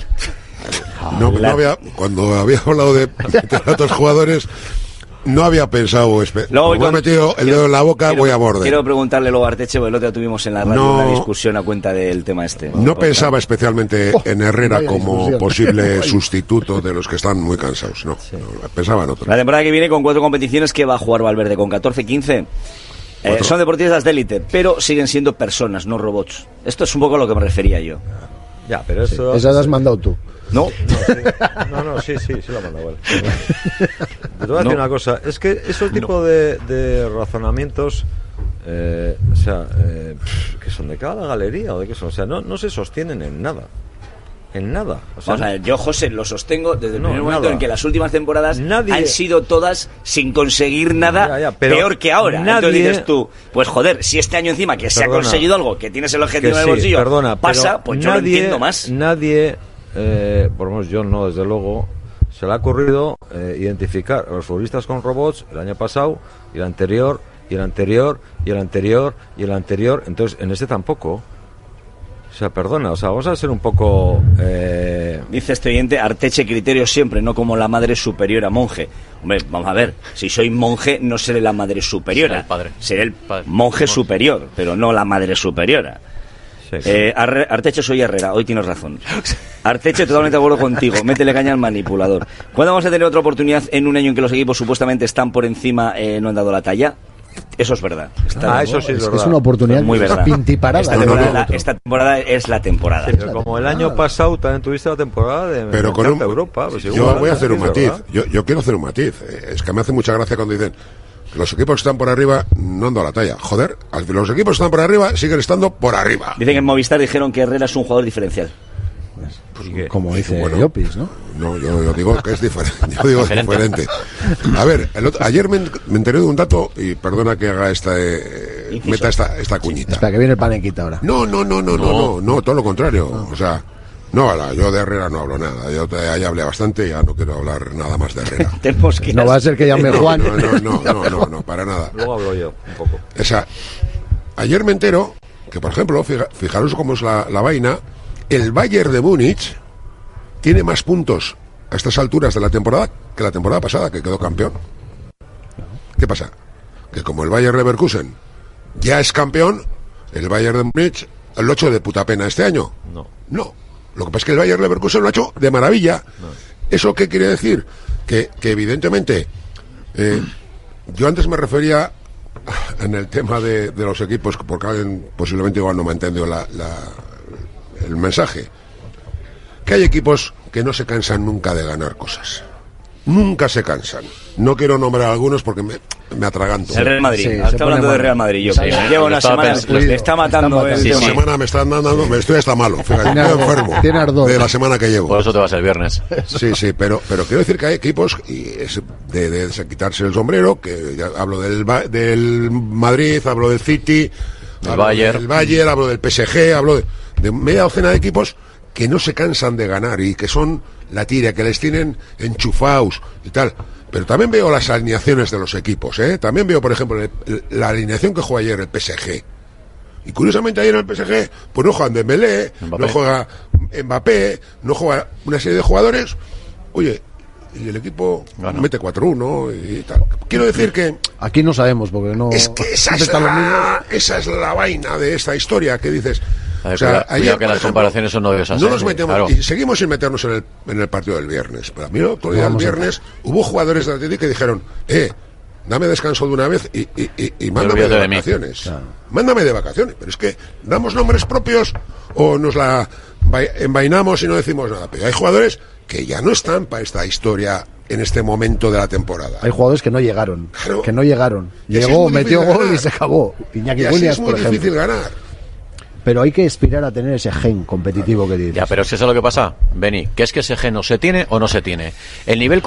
Cuando había hablado de otros jugadores, no había pensado. Luego me he metido el dedo en la boca, voy a borde. Quiero preguntarle luego a Arteche, porque el otro día tuvimos en la radio una discusión a cuenta del tema este. No pensaba especialmente en Herrera como posible sustituto de los que están muy cansados. No pensaba en otro. La temporada que viene con 4 competiciones, que va a jugar Valverde con 14, 15. Son deportistas de élite, pero siguen siendo personas, no robots. Esto es un poco a lo que me refería yo. Ya, pero eso... Esas has mandado tú. ¿No? Sí, lo mando, vale. Te voy a decir una cosa, es que ese tipo de razonamientos, que son de cada galería o de qué son, o sea, no se sostienen en nada. En nada. O sea, vamos a ver, yo, José, lo sostengo desde el primer momento nada. en que las últimas temporadas han sido todas sin conseguir nada peor que ahora. Entonces dices tú, pues joder, si este año encima que se ha conseguido algo, que tienes el objetivo en el bolsillo, pasa, pues yo lo entiendo más. Nadie, por lo menos yo no, desde luego, se le ha ocurrido identificar a los futbolistas con robots el año pasado, y el anterior, y el anterior, y el anterior, y el anterior. Entonces, en este tampoco. O sea, perdona, vamos a ser un poco... Dice este oyente, Arteche criterio siempre, no como la madre superiora monje. Hombre, vamos a ver, si soy monje no seré la madre superiora, seré el monje superior, pero no la madre superiora. Sí. Arteche, soy Herrera, hoy tienes razón. Arteche, totalmente de acuerdo contigo, métele caña al manipulador. ¿Cuándo vamos a tener otra oportunidad en un año en que los equipos supuestamente están por encima, no han dado la talla? Eso es verdad. Eso sí es verdad. Es una oportunidad muy verdad. Pintiparada. Esta temporada es la temporada. Sí, pero como el año pasado también tuviste la temporada de Europa. Pues yo voy a hacer un matiz. Yo quiero hacer un matiz. Es que me hace mucha gracia cuando dicen que los equipos que están por arriba no han dado la talla. Joder, los equipos que están por arriba siguen estando por arriba. Dicen que en Movistar dijeron que Herrera es un jugador diferencial. Pues, como dice Llopis, ¿no? No, yo digo que es diferente. Yo digo diferente. A ver, ayer me enteré de un dato, y perdona que haga meta esta cuñita. Espera, que viene el panequita ahora. No, todo lo contrario. O sea, yo de Herrera no hablo nada. Yo ya hablé bastante, ya no quiero hablar nada más de Herrera. No va a ser que llame Juan. No, para nada. Luego hablo yo un poco. O sea, ayer me entero que, por ejemplo, fijaros cómo es la vaina. El Bayern de Múnich tiene más puntos a estas alturas de la temporada que la temporada pasada, que quedó campeón. ¿Qué pasa? Que como el Bayern Leverkusen ya es campeón, el Bayern de Múnich lo ha hecho de puta pena este año. No. Lo que pasa es que el Bayern Leverkusen lo ha hecho de maravilla. ¿Eso qué quiere decir? Que evidentemente, yo antes me refería en el tema de los equipos, porque alguien posiblemente igual no me ha entendido el mensaje, que hay equipos que no se cansan nunca de ganar cosas. Nunca se cansan. No quiero nombrar algunos porque me atraganto. El Real Madrid. Está hablando de Real Madrid. Llevo una semana, le está matando. Esta semana me están dando, estoy hasta malo. Fíjate, estoy enfermo de la semana que llevo. Por eso te vas el viernes. Sí, pero quiero decir que hay equipos, y es de quitarse el sombrero, que ya hablo del Madrid, hablo del City, hablo del Bayern, hablo del PSG, hablo de media docena de equipos que no se cansan de ganar y que son la tira, que les tienen enchufados y tal. Pero también veo las alineaciones de los equipos, ¿eh? También veo, por ejemplo, la alineación que jugó ayer el PSG. Y curiosamente ayer en el PSG, pues no juegan Dembélé, no juega Mbappé, no juega una serie de jugadores. Oye, y el equipo mete 4-1 y tal. Quiero decir que... Aquí no sabemos, porque no... Es que esa es la vaina de esta historia que dices... O sea, ayer, que las comparaciones son odiosas. No nos metemos, claro. Y seguimos sin meternos en el partido del viernes. Pero a mí, otro día, el viernes, hubo jugadores de Atlético que dijeron, dame descanso de una vez y mándame de vacaciones. Claro. Mándame de vacaciones. Pero es que damos nombres propios o nos la envainamos y no decimos nada. Pero hay jugadores que ya no están para esta historia en este momento de la temporada. Hay jugadores que no llegaron. Claro. Que no llegaron. Llegó, metió gol y se acabó. Iñaki Williams, es muy difícil ganar. Pero hay que aspirar a tener ese gen competitivo que dices. Ya, pero es que eso es lo que pasa, Beni, que es que ese gen no se tiene o no se tiene. El nivel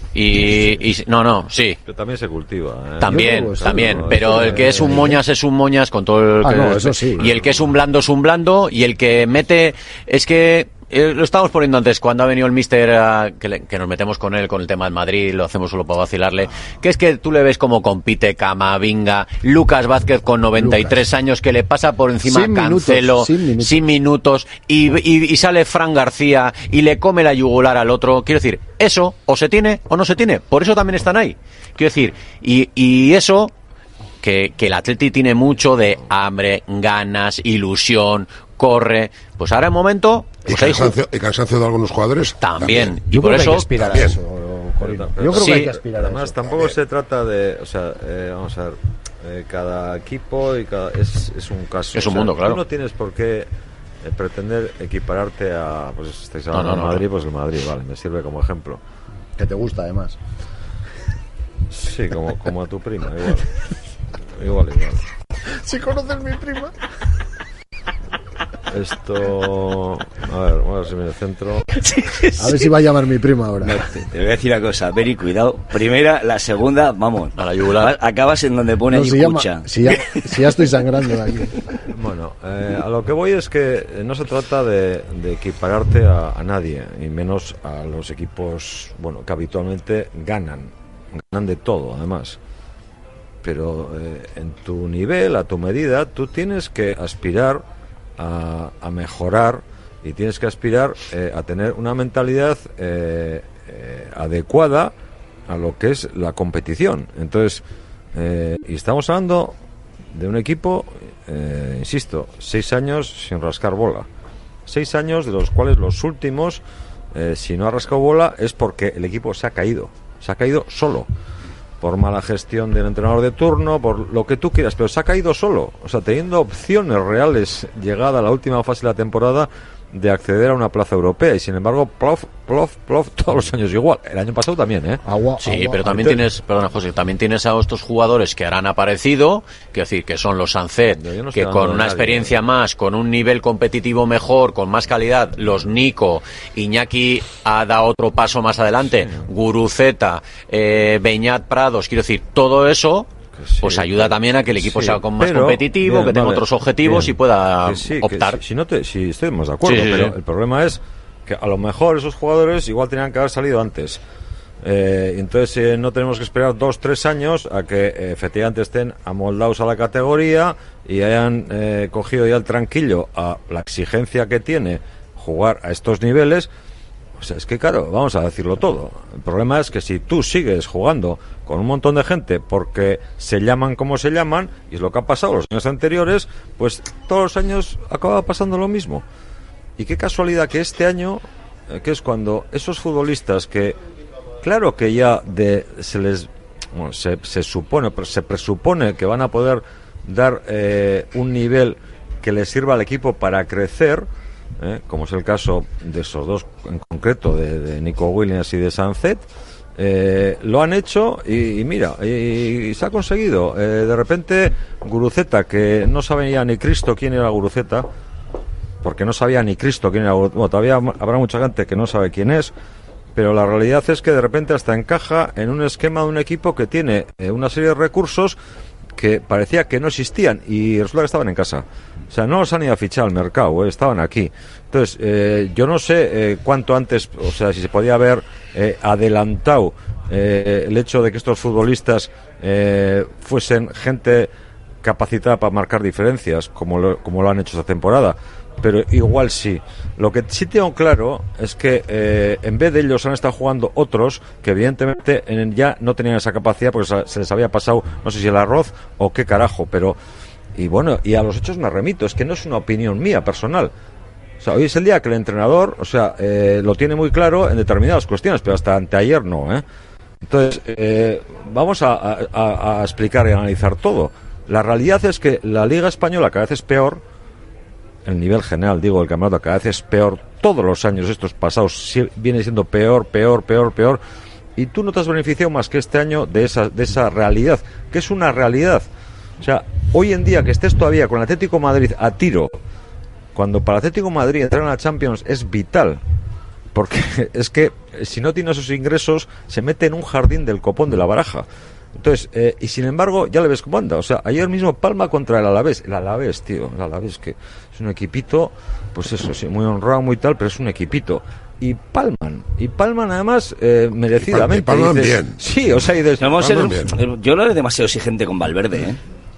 sí. Pero también se cultiva. También, pero el que es un moñas con todo el eso sí. Y el que es un blando, y el que mete, es que lo estábamos poniendo antes, cuando ha venido el míster, que nos metemos con él, con el tema del Madrid, lo hacemos solo para vacilarle, que es que tú le ves como compite Camavinga, Lucas Vázquez con 93 años, que le pasa por encima Cancelo, sin minutos, y sale Fran García, y le come la yugular al otro. Quiero decir, eso o se tiene o no se tiene, por eso también están ahí. Quiero decir, y eso... Que el Atleti tiene mucho de hambre, ganas, ilusión, corre. Pues ahora en momento... Pues y cansancio de algunos jugadores también. Y por eso... Hay que aspirar a eso, yo creo que hay que aspirar además, a eso. tampoco se trata de... O sea, vamos a ver... cada equipo y es un caso. Es un mundo, claro. Tú no tienes por qué pretender equipararte a, pues estáis hablando de Madrid, pues el Madrid, vale, me sirve como ejemplo. Que te gusta, además. Sí, como a tu prima, igual. Si conoces mi prima. Esto, a ver si me centro. A ver si va a llamar mi prima ahora. No, te voy a decir una cosa, Beri, cuidado. Primera, la segunda, vamos. A la yugular. Acabas en donde pone escucha. Si ya estoy sangrando de aquí. Bueno, a lo que voy es que no se trata de equipararte a nadie, y menos a los equipos, bueno, que habitualmente ganan de todo, además. Pero en tu nivel, a tu medida, tú tienes que aspirar a mejorar, y tienes que aspirar a tener una mentalidad adecuada a lo que es la competición. Entonces, y estamos hablando de un equipo, insisto, 6 años sin rascar bola. 6 años de los cuales los últimos, si no ha rascado bola, es porque el equipo se ha caído solo. Por mala gestión del entrenador de turno, por lo que tú quieras, pero se ha caído solo, o sea, teniendo opciones reales llegada a la última fase de la temporada de acceder a una plaza europea, y sin embargo, plof, todos los años igual. El año pasado también, Sí, pero también tienes, perdona José, también tienes a estos jugadores que ahora han aparecido, quiero decir, que son los Sancet, que con una experiencia más, con un nivel competitivo mejor, con más calidad, los Nico, Iñaki ha dado otro paso más adelante, Guruceta, Beñat Prados, quiero decir, todo eso pues ayuda también a que el equipo sea más competitivo, bien, que tenga otros objetivos y pueda optar. Si estoy más de acuerdo, pero el problema es que a lo mejor esos jugadores igual tenían que haber salido antes. Entonces no tenemos que esperar 2-3 años a que efectivamente estén amoldados a la categoría y hayan cogido ya el tranquillo a la exigencia que tiene jugar a estos niveles. O sea, es que claro, vamos a decirlo todo. El problema es que si tú sigues jugando con un montón de gente porque se llaman como se llaman, y es lo que ha pasado los años anteriores, pues todos los años acaba pasando lo mismo. Y qué casualidad que este año, que es cuando esos futbolistas que, claro que ya se presupone que van a poder dar un nivel que les sirva al equipo para crecer, como es el caso de esos dos en concreto, de Nico Williams y de Sancet, lo han hecho y mira, y se ha conseguido. De repente Guruceta, que no sabía ni Cristo quién era Guruceta, porque no sabía ni Cristo quién era Guruceta, bueno, todavía habrá mucha gente que no sabe quién es, pero la realidad es que de repente hasta encaja en un esquema de un equipo que tiene una serie de recursos que parecía que no existían, y resulta que estaban en casa. O sea, no los han ido a fichar al mercado, estaban aquí. Entonces, yo no sé cuánto antes, o sea, si se podía haber adelantado el hecho de que estos futbolistas fuesen gente capacitada para marcar diferencias, como lo han hecho esta temporada. Pero igual sí. Lo que sí tengo claro es que en vez de ellos han estado jugando otros que evidentemente ya no tenían esa capacidad porque se les había pasado, no sé si el arroz o qué carajo, pero y bueno, y a los hechos me remito, es que no es una opinión mía personal. O sea, hoy es el día que el entrenador, o sea, lo tiene muy claro en determinadas cuestiones, pero hasta anteayer no, Entonces, vamos a explicar y analizar todo. La realidad es que la Liga Española cada vez es peor. El nivel general, digo, del campeonato cada vez es peor. Todos los años estos pasados viene siendo peor. Y tú no te has beneficiado más que este año de esa realidad, que es una realidad. O sea, hoy en día que estés todavía con el Atlético de Madrid a tiro, cuando para el Atlético de Madrid entrar en la Champions es vital, porque es que si no tiene esos ingresos se mete en un jardín del copón de la baraja. Entonces, y sin embargo, ya le ves cómo anda. O sea, ayer mismo Palma contra el Alavés. El Alavés, tío, el Alavés, que es un equipito, pues eso, sí, muy honrado, muy tal, pero es un equipito. Y Palman además, merecidamente. Y Palman dices, bien. Sí, o sea, y dices, yo lo veo demasiado exigente con Valverde,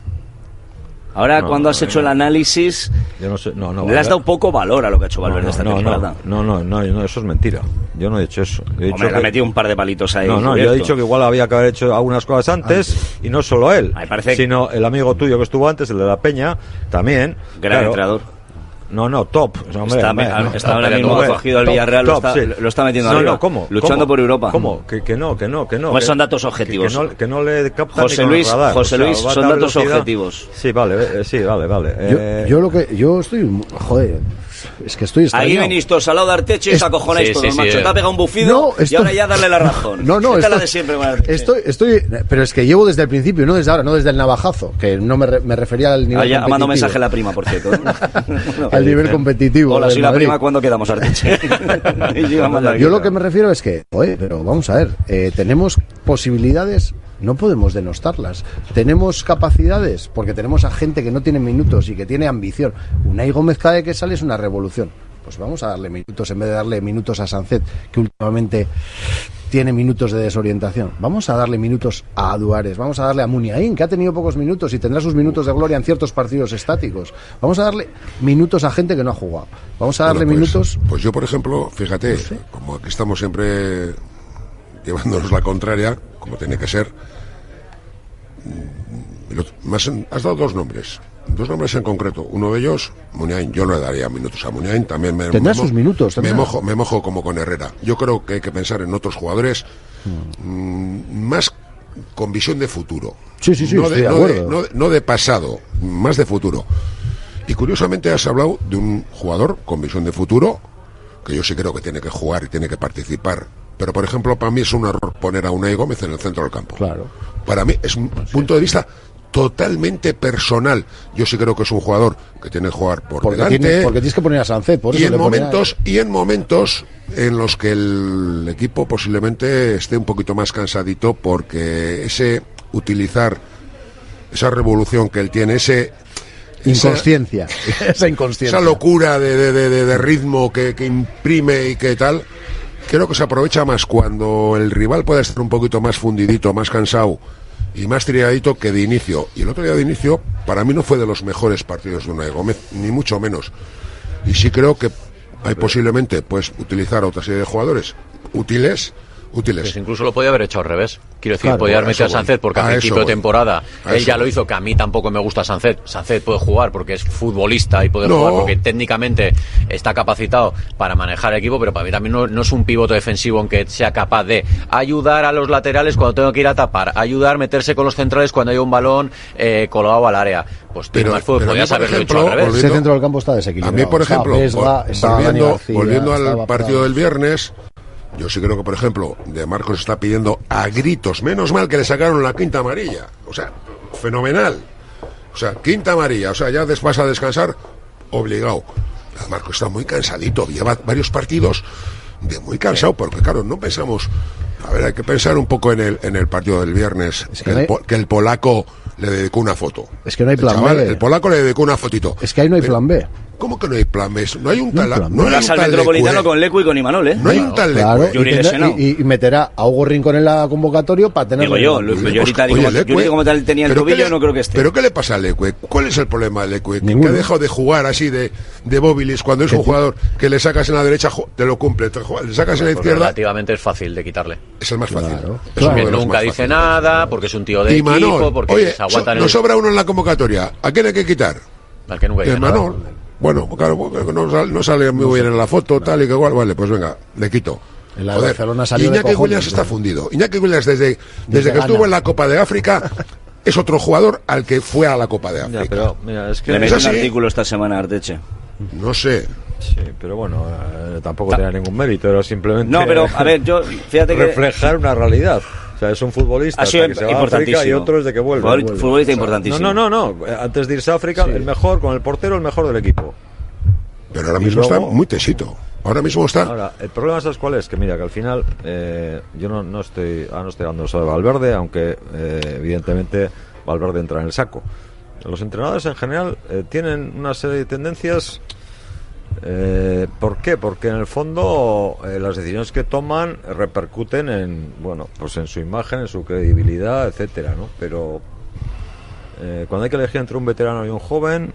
Ahora, cuando has hecho el análisis, yo no sé, le has dado poco valor a lo que ha hecho Valverde esta temporada. No, eso es mentira. Yo no he dicho eso. He dicho le ha metido un par de palitos ahí. No, yo he dicho que igual había que haber hecho algunas cosas antes, y no solo él, sino el amigo tuyo que estuvo antes, el de La Peña, también. Gran entrenador. No, top. O sea, hombre, está ahora mismo cogido al Villarreal, lo está metiendo arriba. ¿Cómo? Luchando por Europa. ¿Cómo? Que no. Pues son datos objetivos. Que no le captan José Luis, son datos objetivos. Sí, vale. Yo estoy, joder, Es que estoy extrañado. Aquí venís todos al lado de Arteche y os acojonáis todos, macho. Te ha pegado un bufido No, y ahora ya darle la razón. No, Esta es la de siempre con Arteche. Pero es que llevo desde el principio, no desde ahora, no desde el navajazo, que no me refería al nivel competitivo. Mando mensaje a la prima, por cierto. Al nivel competitivo. Hola, soy la Madrid. prima, ¿cuándo quedamos, Arteche? Yo lo que me refiero es que, pero vamos a ver, tenemos posibilidades, no podemos denostarlas. Tenemos capacidades, porque tenemos a gente que no tiene minutos y que tiene ambición. Unai Gómez cada vez que sale es una revolución. Pues vamos a darle minutos en vez de darle minutos a Sancet, que últimamente tiene minutos de desorientación. Vamos a darle minutos a Duárez, vamos a darle a Muniain, que ha tenido pocos minutos y tendrá sus minutos de gloria en ciertos partidos estáticos. Vamos a darle minutos a gente que no ha jugado. Vamos a darle minutos... Pues yo, por ejemplo, fíjate, como aquí estamos siempre llevándonos la contraria, como tiene que ser, has dado dos nombres en concreto. Uno de ellos, Muniain. Yo no le daría minutos a Muniain. También tendrá sus minutos. Me mojo como con Herrera. Yo creo que hay que pensar en otros jugadores más con visión de futuro. Sí, no de pasado, más de futuro. Y curiosamente has hablado de un jugador con visión de futuro, que yo sí creo que tiene que jugar y tiene que participar. Pero, por ejemplo, para mí es un error poner a Unai Gómez en el centro del campo. Claro. Para mí es un punto de vista totalmente personal. Yo sí creo que es un jugador que tiene que jugar por delante. Porque tienes que poner a Sancet, por eso y en momentos en los que el equipo posiblemente esté un poquito más cansadito, porque utilizar esa revolución que él tiene, inconsciencia, esa locura de ritmo que imprime y que tal, creo que se aprovecha más cuando el rival puede estar un poquito más fundidito, más cansado y más triadito que de inicio. Y el otro día de inicio para mí no fue de los mejores partidos de Unai Gómez, ni mucho menos. Y sí creo que hay posiblemente pues utilizar a otra serie de jugadores útiles. Pues incluso lo podía haber hecho al revés. Quiero decir, Claro, podía haber metido a Sancet, porque a principio de temporada él ya lo hizo, que a mí tampoco me gusta Sancet. Sancet puede jugar porque es futbolista y puede jugar porque técnicamente está capacitado para manejar el equipo, pero para mí también no es un pivote defensivo aunque sea capaz de ayudar a los laterales cuando tengo que ir a tapar, ayudar, meterse con los centrales cuando hay un balón colgado al área. Pues tiene más fútbol, podías haberlo hecho al revés. Ese centro del campo está desequilibrado. A mí, por ejemplo, volviendo al partido Prado del viernes, yo sí creo que, por ejemplo, De Marcos está pidiendo a gritos, menos mal que le sacaron la quinta amarilla, o sea, fenomenal, o sea, quinta amarilla, o sea, ya vas a descansar obligado. De Marcos está muy cansadito, lleva varios partidos de muy cansado, porque claro, no pensamos, a ver, hay que pensar un poco en el partido del viernes, que el polaco le dedicó una foto. Es que no hay plan B. El polaco le dedicó una fotito. Es que ahí no hay plan B. ¿Cómo que no hay plan B? No hay un tal... No hay un tal Metropolitano con Lecu y con Imanol, ¿eh? No hay un tal Claro, Lecu. y meterá a Hugo Rincón en la convocatoria para tener... Digo yo ahorita digo, como tal tenía el tobillo, no creo que esté. ¿Pero qué le pasa a Lecu? ¿Cuál es el problema de Lecu? Que Ninguno. ha dejado de jugar así de Bóbilis cuando es un jugador que le sacas en la derecha, te lo cumple, le sacas en la izquierda... Relativamente es fácil de quitarle. Es el más fácil. Claro. Es uno Porque de los nunca más dice fáciles. nada, porque es un tío de Imanol, equipo, porque oye, se aguantan nos sobra uno en la convocatoria. ¿A quién hay que quitar? al que nunca dice nada. Imanol. Bueno, claro, no sale muy bien en la foto, tal y que igual, vale, pues venga, le quito. En la de Barcelona salió de Iñaki cojones, Williams está fundido. Iñaki Williams desde que estuvo en la Copa de África es otro jugador al que fue a la Copa de África. Ya, pero mira, es que Le metí un así. artículo esta semana a Arteche. No sé. sí, pero bueno, tampoco tenía ningún mérito, era simplemente No, pero a ver, yo fíjate que reflejar una realidad. O sea, es un futbolista ha sido hasta que se va a importantísimo. África y otro es de que vuelve. Futbolista importantísimo. No. Antes de irse a África, el mejor, con el portero, el mejor del equipo. Pero ahora Y mismo luego- está muy tesito. Ahora mismo está. Ahora, el problema, ¿sabes cuál es? Que mira, que al final yo no estoy hablando solo de Valverde, aunque evidentemente Valverde entra en el saco. Los entrenadores en general tienen una serie de tendencias. ¿Por qué? Porque en el fondo las decisiones que toman repercuten en, bueno, pues en su imagen, en su credibilidad, etcétera, ¿no? Pero cuando hay que elegir entre un veterano y un joven,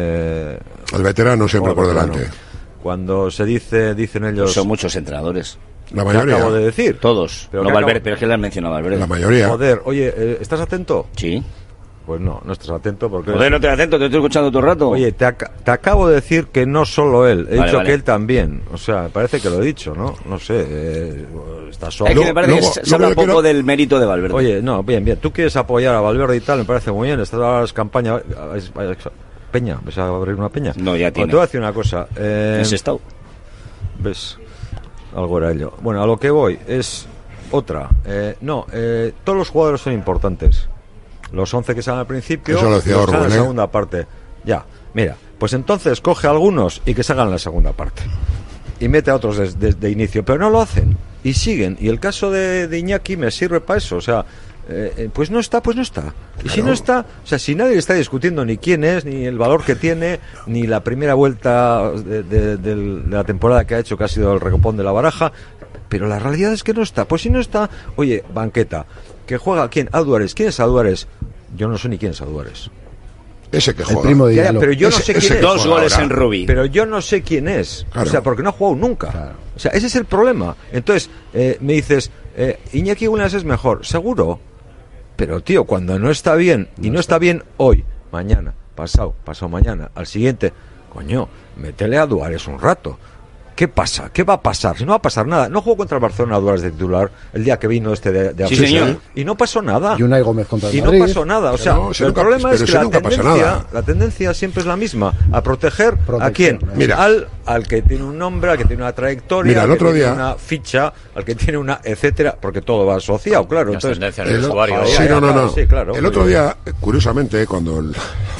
El veterano siempre por veterano. delante. Cuando se dicen ellos, son muchos entrenadores. La ¿qué mayoría. acabo de decir? Todos. Pero No ¿qué Valverde, acabo- pero es que le han mencionado a Valverde. La mayoría. Joder, oye, ¿estás atento? Sí. Pues no estás atento porque... Joder, no te atento, te estoy escuchando todo el rato. Oye, te acabo de decir que no solo él, he Vale, dicho vale. que él también. O sea, parece que lo he dicho, ¿no? No sé, está solo. es que me parece luego- que se habla luego poco quiero- del mérito de Valverde. Oye, no, bien, tú quieres apoyar a Valverde y tal, me parece muy bien, estás a las campañas... peña? ¿Ves a abrir una peña? No, ya tiene. Te voy a decir una cosa. Ese estado. ¿Ves? Algo era ello. Bueno, a lo que voy es otra. Todos los jugadores son importantes. Los 11 que salen al principio, Eso lo decía los que salen en la Orwell, segunda parte. Ya, mira, pues entonces coge a algunos y que salgan en la segunda parte. Y mete a otros de inicio, pero no lo hacen. Y siguen. Y el caso de Iñaki me sirve para eso. O sea, pues no está. Y si no está, o sea, si nadie está discutiendo ni quién es, ni el valor que tiene, ni la primera vuelta de la temporada que ha hecho, que ha sido el recopón de la baraja, pero la realidad es que no está. Pues si no está, oye, banqueta, que juega ¿quién? Aduares. ¿Quién es Aduares? Yo no sé ni quién es Aduares. Ese que El juega. primo de Ya, Diallo. pero yo no sé quién es. 2 goles ahora. en Rubí. Pero yo no sé quién es. Claro. O sea, porque no ha jugado nunca. Claro. O sea, ese es el problema. Entonces, me dices, Iñaki Williams es mejor. Seguro. Pero, tío, cuando no está bien, y no está bien hoy, mañana, pasado mañana, al siguiente, coño, métele a Duárez un rato. ¿Qué pasa? ¿Qué va a pasar? Si no va a pasar nada. No jugó contra el Barcelona Duárez de titular el día que vino de Sí, África, señor. y no pasó nada. Y Unai Gómez contra el Y no Madrid. pasó nada, o sea, No, si el nunca- problema pero es que si nunca pasa nada. la tendencia siempre es la misma, a proteger ¿a quién? Mira. Al que tiene un nombre, al que tiene una trayectoria, Mira, el al que otro tiene día- una ficha, al que tiene una etcétera, porque todo va asociado, claro. Las Entonces, tendencias en el El- usuario. Sí, ya, no. claro, sí, claro, el otro día, curiosamente, cuando el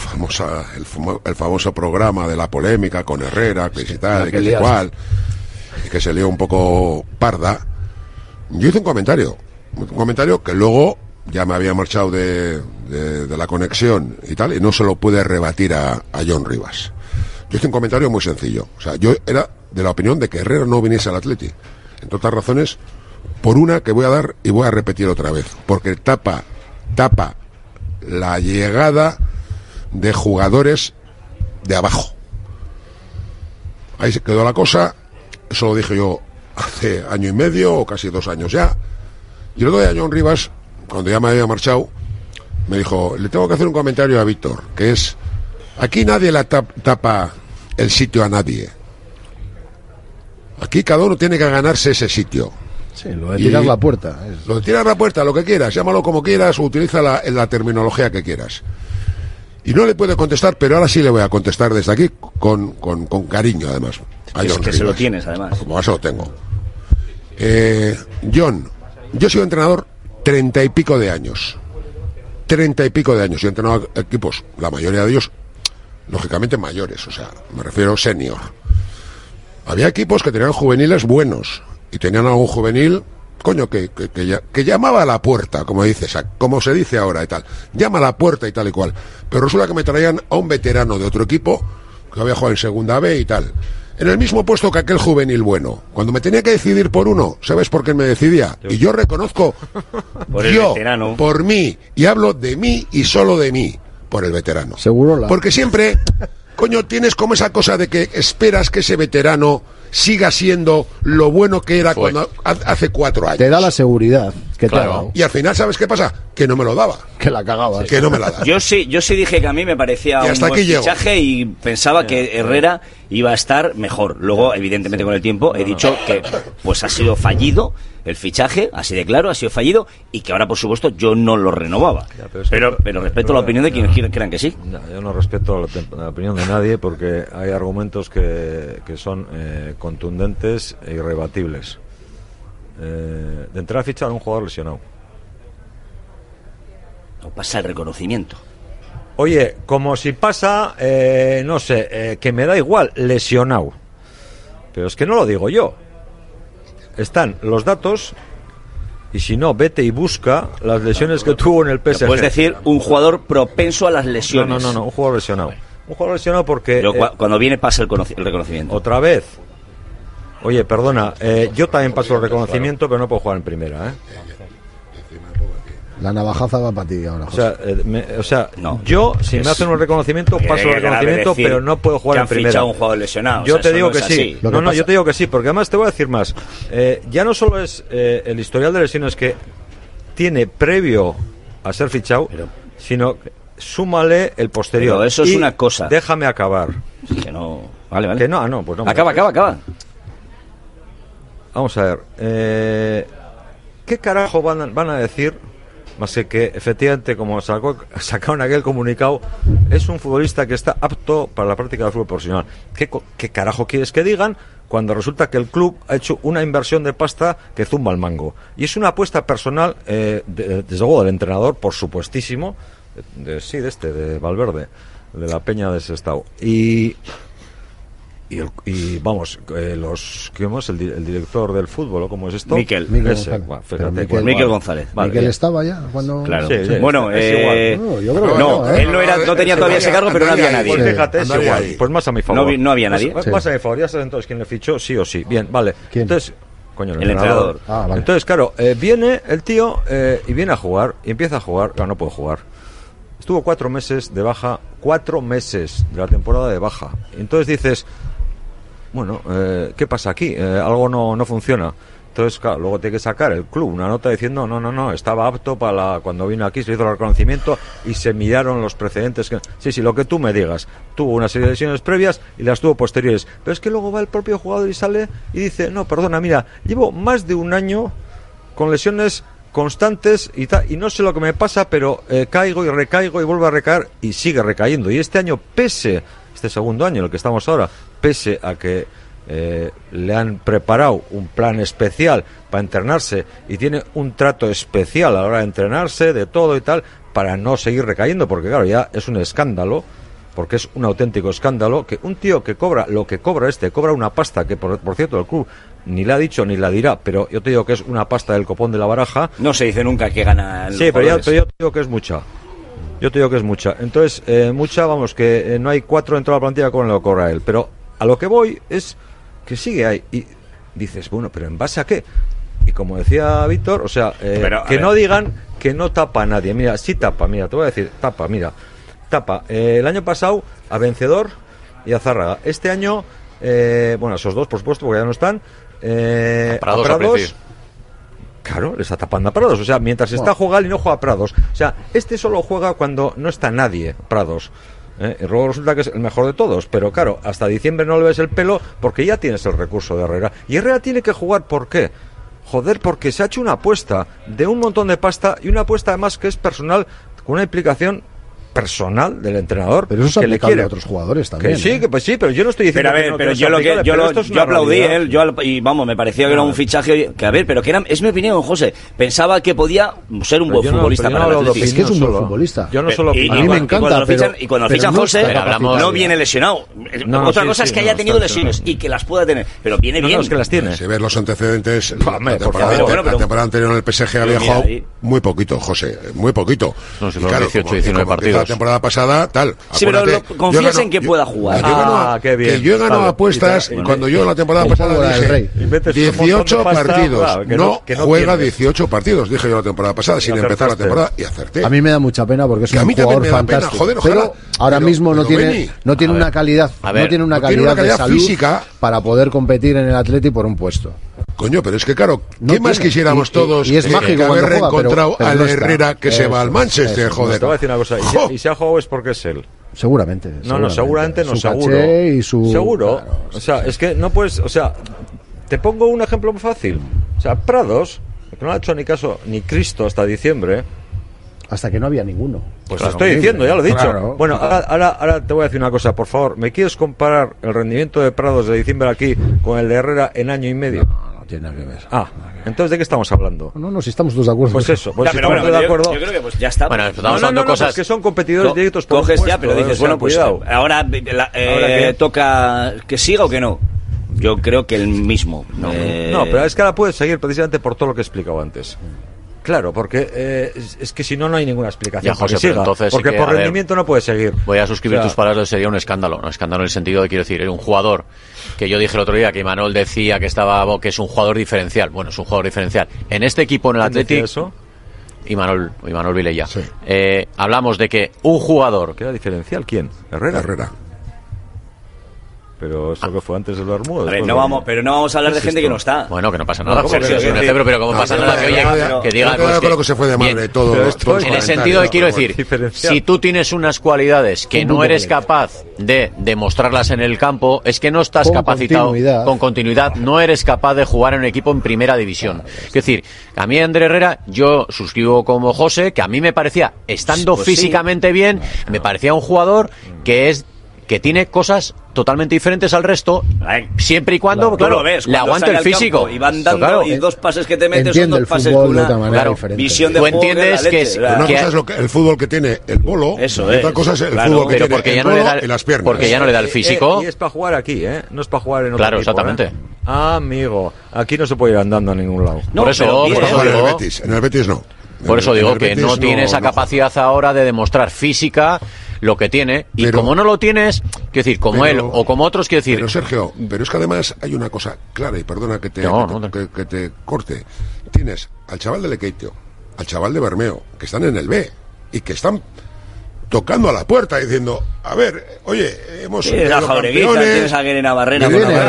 famoso programa de la polémica con Herrera, que si tal, y que si cual, y que se lió un poco parda, yo hice un comentario que luego ya me había marchado de la conexión y tal, y no se lo pude rebatir a John Rivas. Yo hice un comentario muy sencillo. O sea, yo era de la opinión de que Herrera no viniese al Atleti. Entre otras razones, por una que voy a dar y voy a repetir otra vez. Porque tapa la llegada de jugadores de abajo. Ahí se quedó la cosa. Eso lo dije yo hace año y medio o casi 2 años ya. Y el otro día John Rivas, cuando ya me había marchado, me dijo, le tengo que hacer un comentario a Víctor, que es, aquí nadie la tapa el sitio a nadie. Aquí cada uno tiene que ganarse ese sitio. Sí, lo de tirar Y- la puerta. Lo de tirar la puerta, lo que quieras, llámalo como quieras, o utiliza la terminología que quieras. Y no le puedo contestar, pero ahora sí le voy a contestar desde aquí con cariño, además. a Es John que se lo Rivas. tienes, además. Como ahora se lo tengo. John, yo he sido entrenador 30 y pico de años. 30 y pico de años. Yo he entrenado equipos, la mayoría de ellos, lógicamente mayores, o sea, me refiero senior. Había equipos que tenían juveniles buenos y tenían algún juvenil, coño, que llamaba a la puerta, como dices, como se dice ahora y tal. Llama a la puerta y tal y cual. Pero resulta que me traían a un veterano de otro equipo que había jugado en segunda B y tal. En el mismo puesto que aquel juvenil bueno. Cuando me tenía que decidir por uno, ¿sabes por qué me decidía? Y yo reconozco, Por el veterano. por mí, y hablo de mí y solo de mí, por el veterano. Segurola. Porque siempre, coño, tienes como esa cosa de que esperas que ese veterano siga siendo lo bueno que era Fue. cuando hace 4 años. Te da la seguridad que te ha Claro. dado. Y al final, ¿sabes qué pasa? Que no me lo daba. Que la cagabas. Que no me la daba. Yo sí dije que a mí me parecía Y un hasta buen aquí llego. fichaje y pensaba que Herrera iba a estar mejor. Luego, evidentemente, con el tiempo he dicho que pues ha sido fallido el fichaje, así de claro, ha sido fallido y que ahora, por supuesto, yo no lo renovaba. Ya, pero es que- Pero respeto la opinión de quienes crean que sí. No, yo no respeto la opinión de nadie porque hay argumentos que son contundentes e irrebatibles. De entrar a fichar a un jugador lesionado. No pasa el reconocimiento. Oye, como si pasa, no sé, que me da igual, lesionado. Pero es que no lo digo yo. Están los datos y si no, vete y busca las lesiones que tuvo en el PSG. Puedes decir un jugador propenso a las No, lesiones. no, un jugador lesionado. Un jugador lesionado porque... Pero cuando viene pasa el reconocimiento. Otra vez. Oye, perdona, yo también paso el reconocimiento, pero no puedo jugar en primera, ¿eh? La navajaza va para ti ahora, O José. sea, No. yo, si me Es- hacen un reconocimiento, paso el Grave reconocimiento, decir pero no puedo jugar que en han primera. fichado a un jugador lesionado. Yo O sea, te eso digo no que es sí. así. Lo que No, pasa- yo te digo que sí, porque además te voy a decir más. Ya no solo es el historial de lesiones que tiene previo a ser fichado, Pero- sino súmale el posterior. Pero eso es Y una cosa. Déjame acabar. Que no. Vale, vale. Que no, no, pues no. Acaba. Vamos a ver. ¿Qué carajo van a decir más que efectivamente, como sacaron aquel comunicado, es un futbolista que está apto para la práctica del fútbol profesional. ¿Qué carajo quieres que digan cuando resulta que el club ha hecho una inversión de pasta que zumba el mango? Y es una apuesta personal, desde luego del entrenador, por supuestísimo, de Valverde, de la Peña de Sestao. Y vamos, el director del fútbol, ¿cómo es esto? Miquel González. Vale, Miquel estaba ya cuando... Claro. Sí. Bueno, es igual. No, yo creo que no, él no tenía todavía ese cargo, pero no había nadie. Pues fíjate, es Andale igual. ahí. Pues más a mi favor. No había nadie. Pues más a mi favor. Ya sabes entonces quién le fichó, sí o sí. Bien, vale. ¿Quién? Entonces, coño, El entrenador. Ah, vale. Entonces, claro, viene el tío y viene a jugar y empieza a jugar. Claro, no puede jugar. Estuvo 4 meses de baja, 4 meses de la temporada de baja. Entonces dices, bueno, ¿qué pasa aquí? Algo no funciona. Entonces, claro, luego tiene que sacar el club una nota diciendo, no, estaba apto para cuando vino aquí, se hizo el reconocimiento y se miraron los precedentes. Sí, lo que tú me digas. Tuvo una serie de lesiones previas y las tuvo posteriores. Pero es que luego va el propio jugador y sale y dice, no, perdona, mira, llevo más de un año con lesiones constantes y no sé lo que me pasa, pero caigo y recaigo y vuelvo a recaer y sigue recayendo. Y este año, este segundo año en el que estamos ahora, pese a que le han preparado un plan especial para entrenarse y tiene un trato especial a la hora de entrenarse, de todo y tal, para no seguir recayendo, porque claro, ya es un escándalo, porque es un auténtico escándalo que un tío que cobra lo que cobra cobra una pasta que, por cierto, el club ni le ha dicho ni la dirá, pero yo te digo que es una pasta del copón de la baraja. No se dice nunca que gana el Sí, pero yo te digo que es mucha. Entonces, mucha, vamos, que no hay 4 dentro de la plantilla con lo que cobra él. Pero a lo que voy es que sigue ahí. Y dices, bueno, ¿pero en base a qué? Y como decía Víctor, o sea, que no digan que no tapa a nadie. Mira, sí tapa, mira, te voy a decir, tapa. El año pasado a Vencedor y a Zárraga. Este año, bueno, esos dos, por supuesto, porque ya no están. A Prados, claro, le está tapando a Prados. O sea, mientras está jugando y no juega a Prados. O sea, este solo juega cuando no está nadie, Prados. Y luego resulta que es el mejor de todos. Pero claro, hasta diciembre no le ves el pelo porque ya tienes el recurso de Herrera. Y Herrera tiene que jugar, ¿por qué? Joder, porque se ha hecho una apuesta de un montón de pasta y una apuesta además que es personal, con una implicación personal del entrenador, pero eso es que le quiere a otros jugadores también. Que sí, que pues sí, pero yo no estoy diciendo pero yo aplaudí él, y vamos, me parecía que era un fichaje que pero que era, es mi opinión, José, pensaba que podía ser un buen futbolista para el Atlético. Es que es un buen futbolista. Yo no solo a mí me encanta, y cuando lo fichan José, no viene lesionado. Otra cosa es que haya tenido lesiones y que las pueda tener, pero viene bien. Es que las tiene. Si ves los antecedentes, la temporada anterior en el PSG había jugado muy poquito, José, muy poquito. No sé, 18-19 partidos. La temporada pasada, tal. Sí, pero confías en que pueda jugar. Qué bien. Que yo he ganado apuestas cuando yo la temporada pasada dije 18 partidos. No juega 18 partidos, dije yo la temporada pasada, sin empezar la temporada, y acerté. A mí me da mucha pena porque es un jugador fantástico. Pero ahora mismo no tiene una calidad, no tiene una calidad de salud física para poder competir en el Atleti por un puesto. Coño, pero es que claro, ¿qué más quisiéramos todos y es mágico que haber reencontrado pero al no Herrera que se va al Manchester, joder? Te voy a decir una cosa, y si ha jugado es porque es él. Seguramente. Seguramente no, su seguro. Y su... Seguro. Claro, o sea, es que no puedes, o sea, te pongo un ejemplo muy fácil. O sea, Prados, que no le ha hecho ni caso ni Cristo hasta diciembre. Hasta que no había ninguno. Pues claro, estoy diciendo, ya lo he dicho. Claro, bueno, ahora te voy a decir una cosa, por favor. ¿Me quieres comparar el rendimiento de Prados de diciembre aquí con el de Herrera en año y medio? No tiene nada que ver. Entonces, ¿de qué estamos hablando? No, si estamos todos de acuerdo. Pues eso, pues ya, si pero estamos de acuerdo. Yo creo que pues ya está. Bueno, estamos hablando cosas pues que son competidores directos. Por coges supuesto, ya, pero dices, bueno, pues cuidado. ahora toca que siga o que no. Yo creo que el mismo. No, pero es que ahora puedes seguir precisamente por todo lo que he explicado antes. Claro, porque es que si no, no hay ninguna explicación. Ya, José, siga, entonces porque sí que, por rendimiento no puede seguir. Voy a suscribir tus palabras, sería un escándalo. Un escándalo en el sentido de, quiero decir, era un jugador que yo dije el otro día que Imanol decía que que es un jugador diferencial. Bueno, es un jugador diferencial. En este equipo, en el Athletic... ¿Eso? Imanol Vilella. Sí. Hablamos de que un jugador... ¿Qué era diferencial? ¿Quién? Herrera. Pero eso que fue antes del Bermudo. Pero no vamos a hablar de gente que no está. Bueno, que no pasa nada. No, Sergio, sí, pero como pasa nada que oye, que diga pues con lo que se fue de madre todo. En el sentido de quiero decir, si tú tienes unas cualidades que no eres capaz de demostrarlas en el campo, es que no estás capacitado con continuidad, no eres capaz de jugar en un equipo en primera división. Es decir, a mí Ander Herrera, yo suscribo como José, que a mí me parecía, estando físicamente bien, me parecía un jugador que tiene cosas totalmente diferentes al resto, siempre y cuando, claro, le aguante el físico. Y van dando, claro, y dos pases que te metes son dos pases con una visión de tú juego. Tú entiendes que una cosa es el fútbol que tiene el bolo, otra cosa es el fútbol que tiene el bolo y las piernas. Porque ya no le da el físico. Y es para jugar aquí, no es para jugar en otro Claro, equipo, exactamente. Amigo, aquí no se puede ir andando a ningún lado. No, por eso digo, en el Betis no. Por eso digo que no tiene esa capacidad ahora de demostrar física lo que tiene, y como no lo tienes, quiero decir, como él o como otros, quiero decir... Pero Sergio, es que además hay una cosa clara, y perdona que te corte. Tienes al chaval de Lekeitio, al chaval de Bermeo, que están en el B, y que están tocando a la puerta diciendo, a ver, oye, hemos sido campeones, tienes a Guerena Barrena,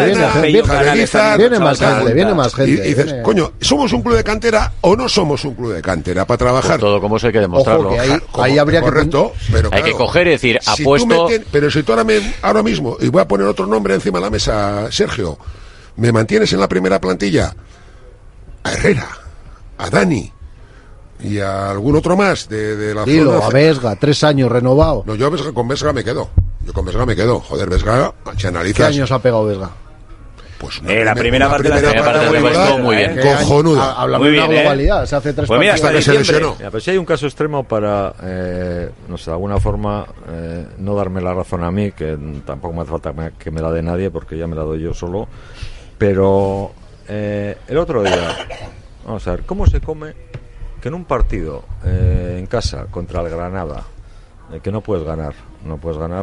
viene más gente. Y dices, coño, ¿somos un club de cantera o no somos un club de cantera para trabajar? Por todo como eso hay que demostrarlo. Ojo, que ahí habría correcto, pero hay que coger y decir, apuesto... Pero si tú ahora mismo, y voy a poner otro nombre encima de la mesa, Sergio, me mantienes en la primera plantilla a Herrera, a Dani y a algún otro más de la zona. A Vesga, 3 años renovado. No, yo con Vesga me quedo. Joder, Vesga, si analizas... ¿Qué años ha pegado Vesga? Pues la primera parte de la temporada estuvo muy bien. Cojonuda. Hablamos de una globalidad, se hace 3 partidos. Hasta que se lesionó. Pero si hay un caso extremo para, no sé, de alguna forma, no darme la razón a mí, que tampoco me hace falta que me la dé nadie, porque ya me la doy yo solo, pero el otro día, vamos a ver, ¿cómo se come que en un partido en casa contra el Granada, que no puedes ganar, no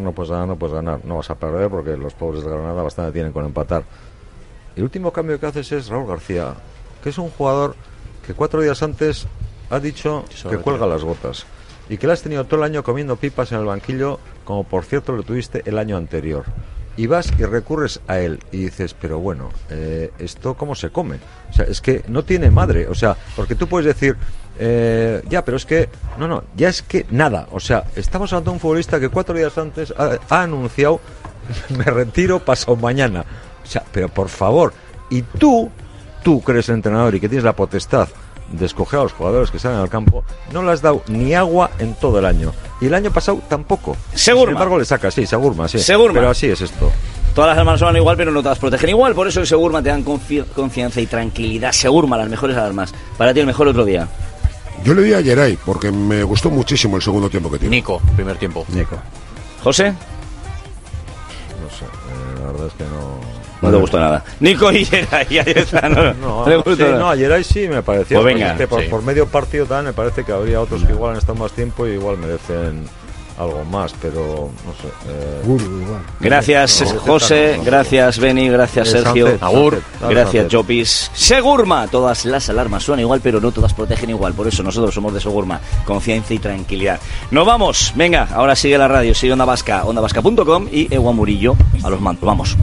vas a perder porque los pobres de Granada bastante tienen con empatar? El último cambio que haces es Raúl García, que es un jugador que 4 días antes ha dicho que cuelga las botas y que le has tenido todo el año comiendo pipas en el banquillo, como por cierto lo tuviste el año anterior, y vas y recurres a él y dices, pero bueno, ¿esto cómo se come? O sea, es que no tiene madre, o sea, porque tú puedes decir, ya, pero es que ya es que nada, o sea, estamos hablando de un futbolista que 4 días antes ha anunciado, me retiro pasado mañana. O sea, pero por favor, y tú que eres el entrenador y que tienes la potestad de escoger a los jugadores que salen al campo, no le has dado ni agua en todo el año, y el año pasado tampoco. Segurma. Sin embargo le sacas, sí, Segurma, sí. Segurma. Pero así es esto. Todas las armas son igual, pero no todas protegen igual, por eso en Segurma te dan confianza y tranquilidad. Segurma, las mejores alarmas. Para ti el mejor otro día. Yo le di a Geray, porque me gustó muchísimo el segundo tiempo que tiene. Nico, primer tiempo. Nico. ¿José? No sé, la verdad es que no te gustó nada. Nico y Geray, ahí está. A Geray sí me pareció. Pues venga, que por medio partido también me parece que habría otros que igual han estado más tiempo y igual merecen algo más, pero no sé. Gracias José, gracias Beni, gracias Sergio, Agur, gracias Jopis. Segurma, todas las alarmas suenan igual, pero no todas protegen igual, por eso nosotros somos de Segurma, confianza y tranquilidad. Nos vamos, venga, ahora sigue la radio, sigue Onda Vasca, ondavasca.com y Ewa Murillo a los mantos, vamos.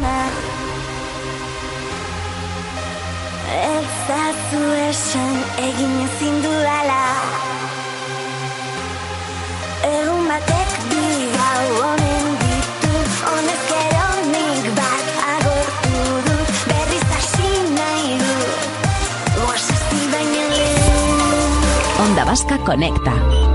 Onda Vasca conecta.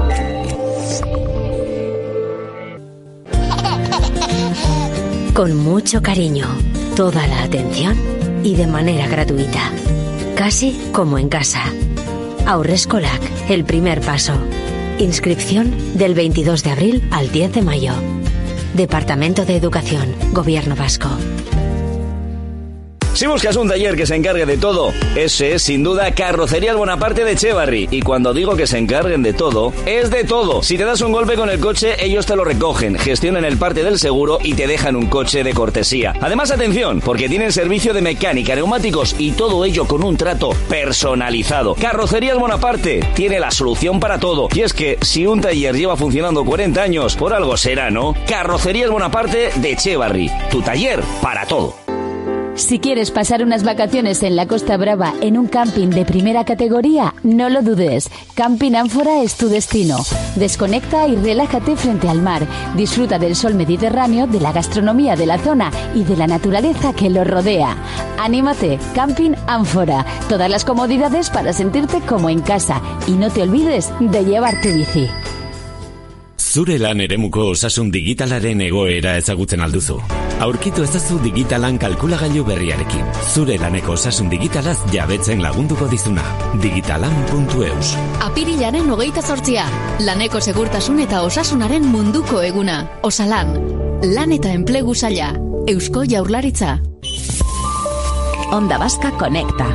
Con mucho cariño, toda la atención y de manera gratuita. Casi como en casa. Haurreskolak, el primer paso. Inscripción del 22 de abril al 10 de mayo. Departamento de Educación, Gobierno Vasco. Si buscas un taller que se encargue de todo, ese es sin duda Carrocerías Bonaparte de Etxebarri. Y cuando digo que se encarguen de todo, es de todo. Si te das un golpe con el coche, ellos te lo recogen, gestionan el parte del seguro y te dejan un coche de cortesía. Además, atención, porque tienen servicio de mecánica, neumáticos y todo ello con un trato personalizado. Carrocerías Bonaparte tiene la solución para todo. Y es que si un taller lleva funcionando 40 años, por algo será, ¿no? Carrocerías Bonaparte de Etxebarri, tu taller para todo. Si quieres pasar unas vacaciones en la Costa Brava en un camping de primera categoría, no lo dudes. Camping Ánfora es tu destino. Desconecta y relájate frente al mar. Disfruta del sol mediterráneo, de la gastronomía de la zona y de la naturaleza que lo rodea. Anímate, Camping Ánfora. Todas las comodidades para sentirte como en casa. Y no te olvides de llevar tu bici. Zure lan eremuko osasun digitalaren egoera ezagutzen alduzu. Aurkitu ezazu digitalan kalkulagailu berriarekin. Zure laneko osasun digitalaz jabetzen lagunduko dizuna. Digitalan.eus. Apirilaren 28, laneko segurtasun eta osasunaren munduko eguna. Osalan, lan eta enplegu saila. Eusko Jaurlaritza. Onda Vasca Conecta.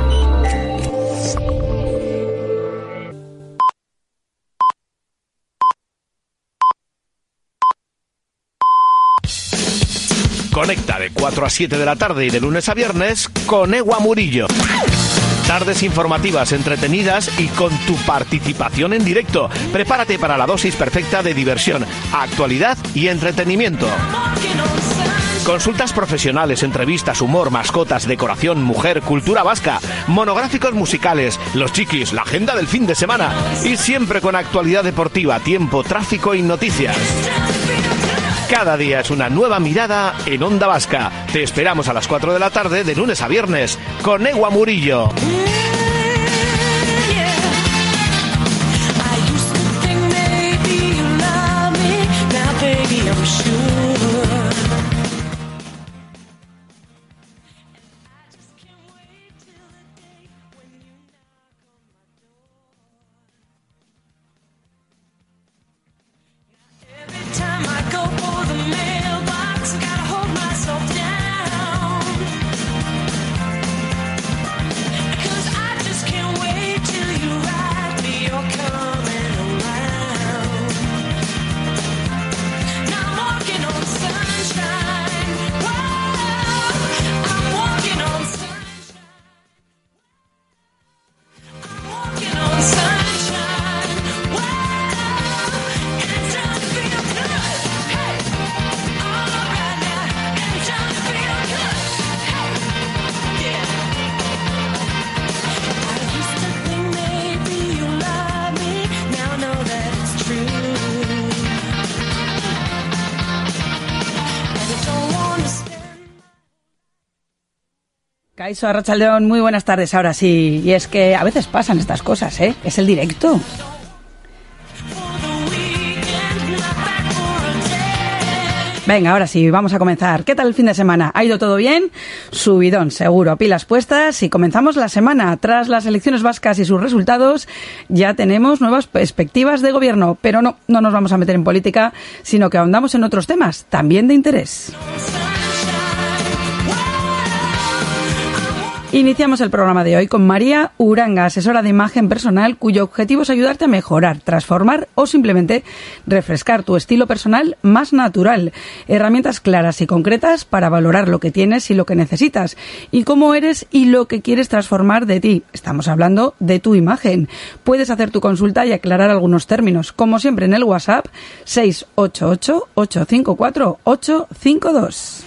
Conecta de 4 a 7 de la tarde y de lunes a viernes con Ewa Murillo. Tardes informativas, entretenidas y con tu participación en directo. Prepárate para la dosis perfecta de diversión, actualidad y entretenimiento. Consultas profesionales, entrevistas, humor, mascotas, decoración, mujer, cultura vasca, monográficos musicales, los chiquis, la agenda del fin de semana y siempre con actualidad deportiva, tiempo, tráfico y noticias. Cada día es una nueva mirada en Onda Vasca. Te esperamos a las 4 de la tarde de lunes a viernes con Ewa Murillo. Kaixo, Arratsaldeon, muy buenas tardes, ahora sí. Y es que a veces pasan estas cosas, ¿eh? Es el directo. Venga, ahora sí, vamos a comenzar. ¿Qué tal el fin de semana? ¿Ha ido todo bien? Subidón, seguro. Pilas puestas y comenzamos la semana. Tras las elecciones vascas y sus resultados, ya tenemos nuevas perspectivas de gobierno. Pero no nos vamos a meter en política, sino que ahondamos en otros temas, también de interés. Iniciamos el programa de hoy con María Uranga, asesora de imagen personal, cuyo objetivo es ayudarte a mejorar, transformar o simplemente refrescar tu estilo personal más natural. Herramientas claras y concretas para valorar lo que tienes y lo que necesitas, y cómo eres y lo que quieres transformar de ti. Estamos hablando de tu imagen. Puedes hacer tu consulta y aclarar algunos términos, como siempre en el WhatsApp 688-854-852.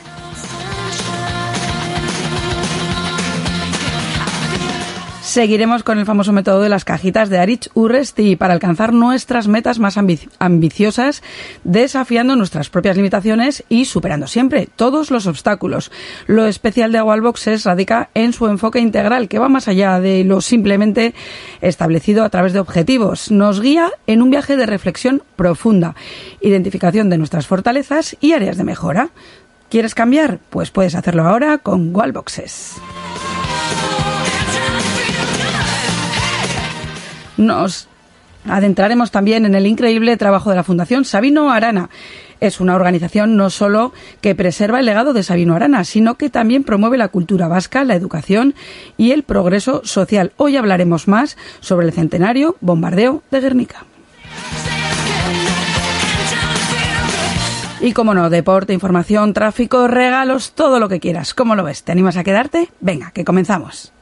Seguiremos con el famoso método de las cajitas de Aritz Urresti para alcanzar nuestras metas más ambiciosas, desafiando nuestras propias limitaciones y superando siempre todos los obstáculos. Lo especial de Wallboxes radica en su enfoque integral, que va más allá de lo simplemente establecido a través de objetivos. Nos guía en un viaje de reflexión profunda, identificación de nuestras fortalezas y áreas de mejora. ¿Quieres cambiar? Pues puedes hacerlo ahora con Wallboxes. Nos adentraremos también en el increíble trabajo de la Fundación Sabino Arana. es una organización no solo que preserva el legado de Sabino Arana, sino que también promueve la cultura vasca, la educación y el progreso social. Hoy hablaremos más sobre el centenario bombardeo de Guernica. Y como no, deporte, información, tráfico, regalos, todo lo que quieras. ¿Cómo lo ves? ¿Te animas a quedarte? Venga, que comenzamos.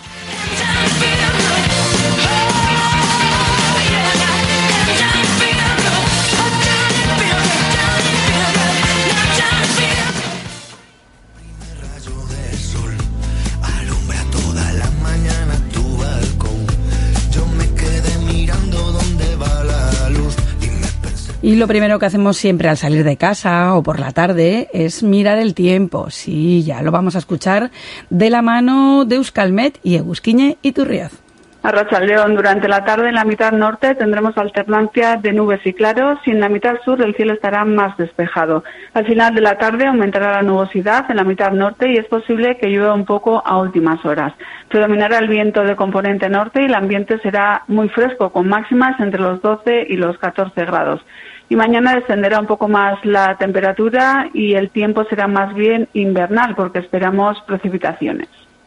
Y lo primero que hacemos siempre al salir de casa o por la tarde es mirar el tiempo. Sí, ya lo vamos a escuchar de la mano de Euskalmet y Egusquiñe Iturrioz. Arratsaldeon, durante la tarde en la mitad norte tendremos alternancia de nubes y claros y en la mitad sur el cielo estará más despejado. Al final de la tarde aumentará la nubosidad en la mitad norte y es posible que llueva un poco a últimas horas. Predominará el viento de componente norte y el ambiente será muy fresco con máximas entre los 12 y los 14 grados. Y mañana descenderá un poco más la temperatura y el tiempo será más bien invernal porque esperamos precipitaciones.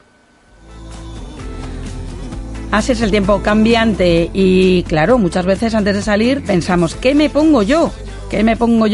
Así es el tiempo cambiante y claro, muchas veces antes de salir pensamos, ¿qué me pongo yo? ¿Qué me pongo yo